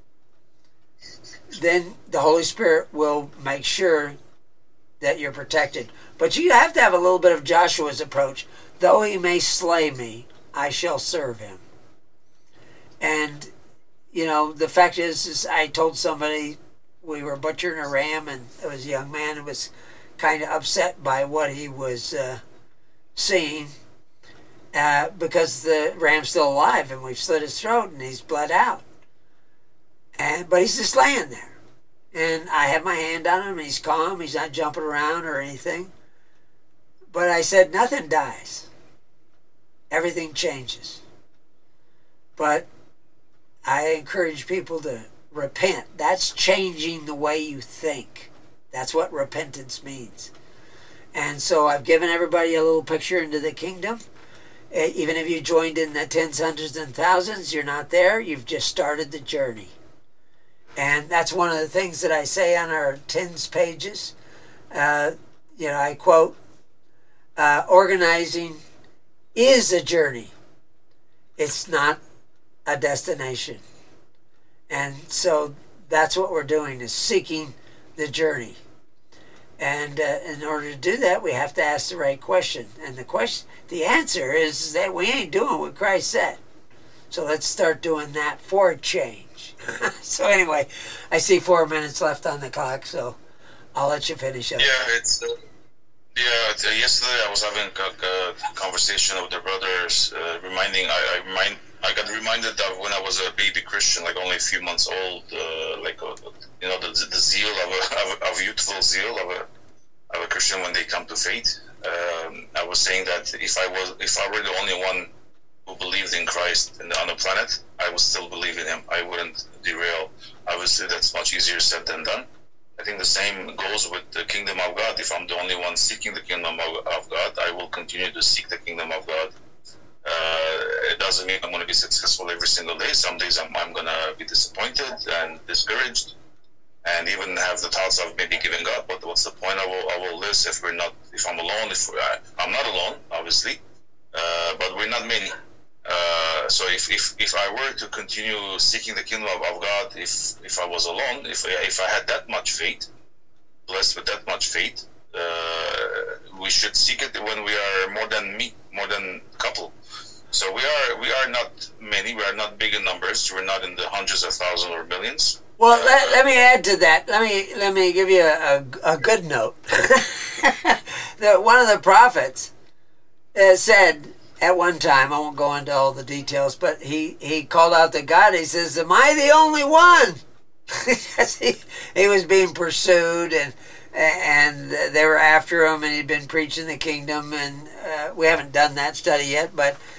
then the Holy Spirit will make sure that you're protected. But you have to have a little bit of Joshua's approach. Though he may slay me, I shall serve him. And, the fact is I told somebody we were butchering a ram, and there was a young man who was kind of upset by what he was seeing because the ram's still alive, and we've slit his throat, and he's bled out. But he's just laying there. And I have my hand on him. He's calm. He's not jumping around or anything. But I said, nothing dies. Everything changes. But I encourage people to repent. That's changing the way you think. That's what repentance means. And so I've given everybody a little picture into the kingdom. Even if you joined in the tens, hundreds, and thousands, you're not there. You've just started the journey. And that's one of the things that I say on our tens pages. I quote, organizing is a journey. It's not a destination. And so that's what we're doing, is seeking the journey. And in order to do that, we have to ask the right question. And the answer is that we ain't doing what Christ said. So let's start doing that for a change. So anyway, I see 4 minutes left on the clock, so I'll let you finish up. Yeah, yesterday I was having a conversation with the brothers, I got reminded of when I was a baby Christian, like only a few months old, the zeal of youthful zeal of a Christian when they come to faith. I was saying that if I were the only one who believed in Christ on the planet, I would still believe in him. I wouldn't derail. Obviously, that's much easier said than done. I think the same goes with the kingdom of God. If I'm the only one seeking the kingdom of God, I will continue to seek the kingdom of God. It doesn't mean I'm going to be successful every single day. Some days I'm going to be disappointed and discouraged, and even have the thoughts of maybe giving up. But what's the point of all this if I'm alone? I'm not alone, obviously, but we're not many. So if I were to continue seeking the kingdom of God, if I was alone, if I had that much faith, blessed with that much faith, we should seek it when we are more than a couple. So we are not many. We are not big in numbers. We're not in the hundreds of thousands or millions. Well, let me add to that. Let me give you a good note. One of the prophets said at one time, I won't go into all the details, but he called out to God. He says, "Am I the only one?" he was being pursued, and they were after him, and he'd been preaching the kingdom, and we haven't done that study yet,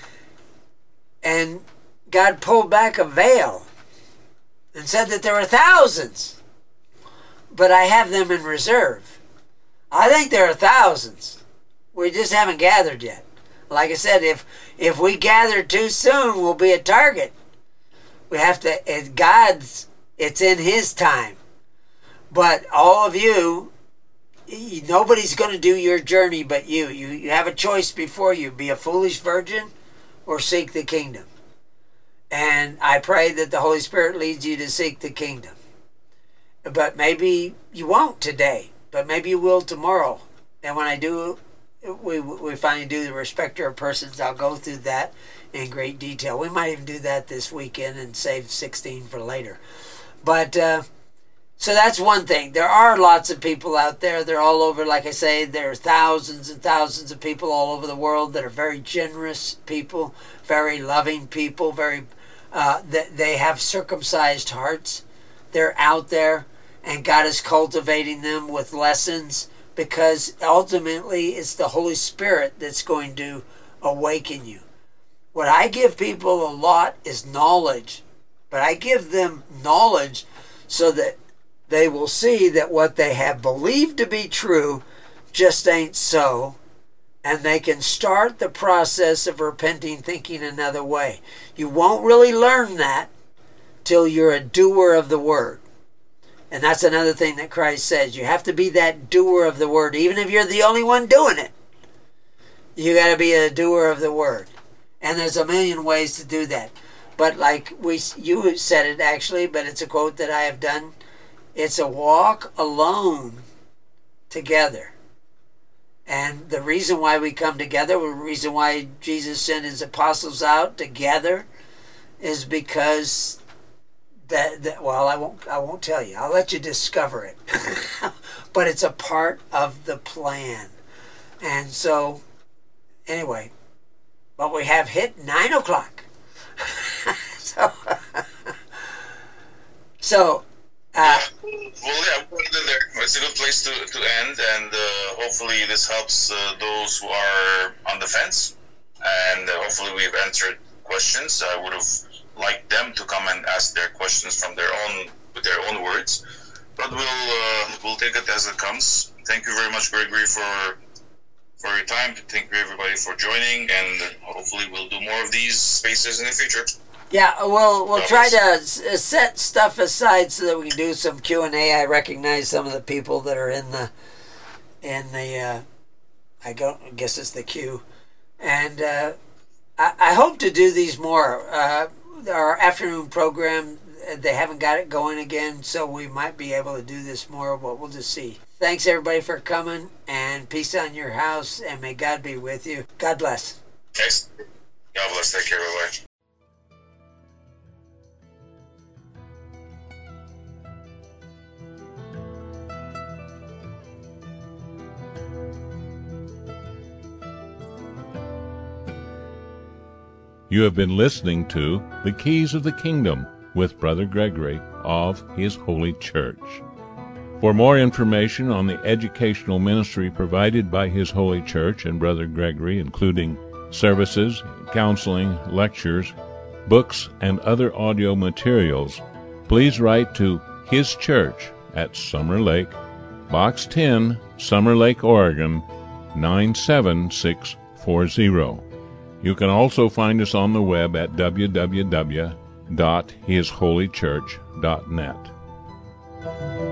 and God pulled back a veil and said that there were thousands, but I have them in reserve. I think there are thousands. We just haven't gathered yet. Like I said, if we gather too soon, we'll be a target. We have to, it's in his time. But all of you, nobody's going to do your journey but you. You have a choice before you. Be a foolish virgin or seek the kingdom. And I pray that the Holy Spirit leads you to seek the kingdom. But maybe you won't today. but maybe you will tomorrow. And when I do, we finally do the respecter of persons, I'll go through that in great detail. We might even do that this weekend and save 16 for later. But so that's one thing. There are lots of people out there. They're all over. Like I say, there are thousands and thousands of people all over the world that are very generous people, very loving people, they have circumcised hearts. They're out there, and God is cultivating them with lessons, because ultimately it's the Holy Spirit that's going to awaken you. What I give people a lot is knowledge, but I give them knowledge so that they will see that what they have believed to be true just ain't so, and they can start the process of repenting, thinking another way. You won't really learn that till you're a doer of the word. And that's another thing that Christ says. You have to be that doer of the word. Even if you're the only one doing it, you got to be a doer of the word. And there's a million ways to do that. But like you said it actually, but it's a quote that I have done. It's a walk alone together. And the reason why we come together, the reason why Jesus sent his apostles out together, is because well, I won't tell you. I'll let you discover it. But it's a part of the plan. And so, anyway, but we have hit 9 o'clock. So it's a good place to end, and hopefully this helps those who are on the fence, and hopefully we've answered questions. I would have liked them to come and ask their questions with their own words, but we'll take it as it comes. Thank you very much, Gregory, for your time. Thank you everybody for joining, and hopefully we'll do more of these spaces in the future. Yeah, we'll try to set stuff aside so that we can do some Q&A. I recognize some of the people that are in the I guess it's the queue, and I hope to do these more. Our afternoon program, they haven't got it going again, so we might be able to do this more, but we'll just see. Thanks everybody for coming, and peace on your house, and may God be with you. God bless. Thanks. God bless. Take care. Bye-bye. You have been listening to The Keys of the Kingdom with Brother Gregory of His Holy Church. For more information on the educational ministry provided by His Holy Church and Brother Gregory, including services, counseling, lectures, books, and other audio materials, please write to His Church at Summer Lake, Box 10, Summer Lake, Oregon, 97640. You can also find us on the web at www.hisholychurch.net.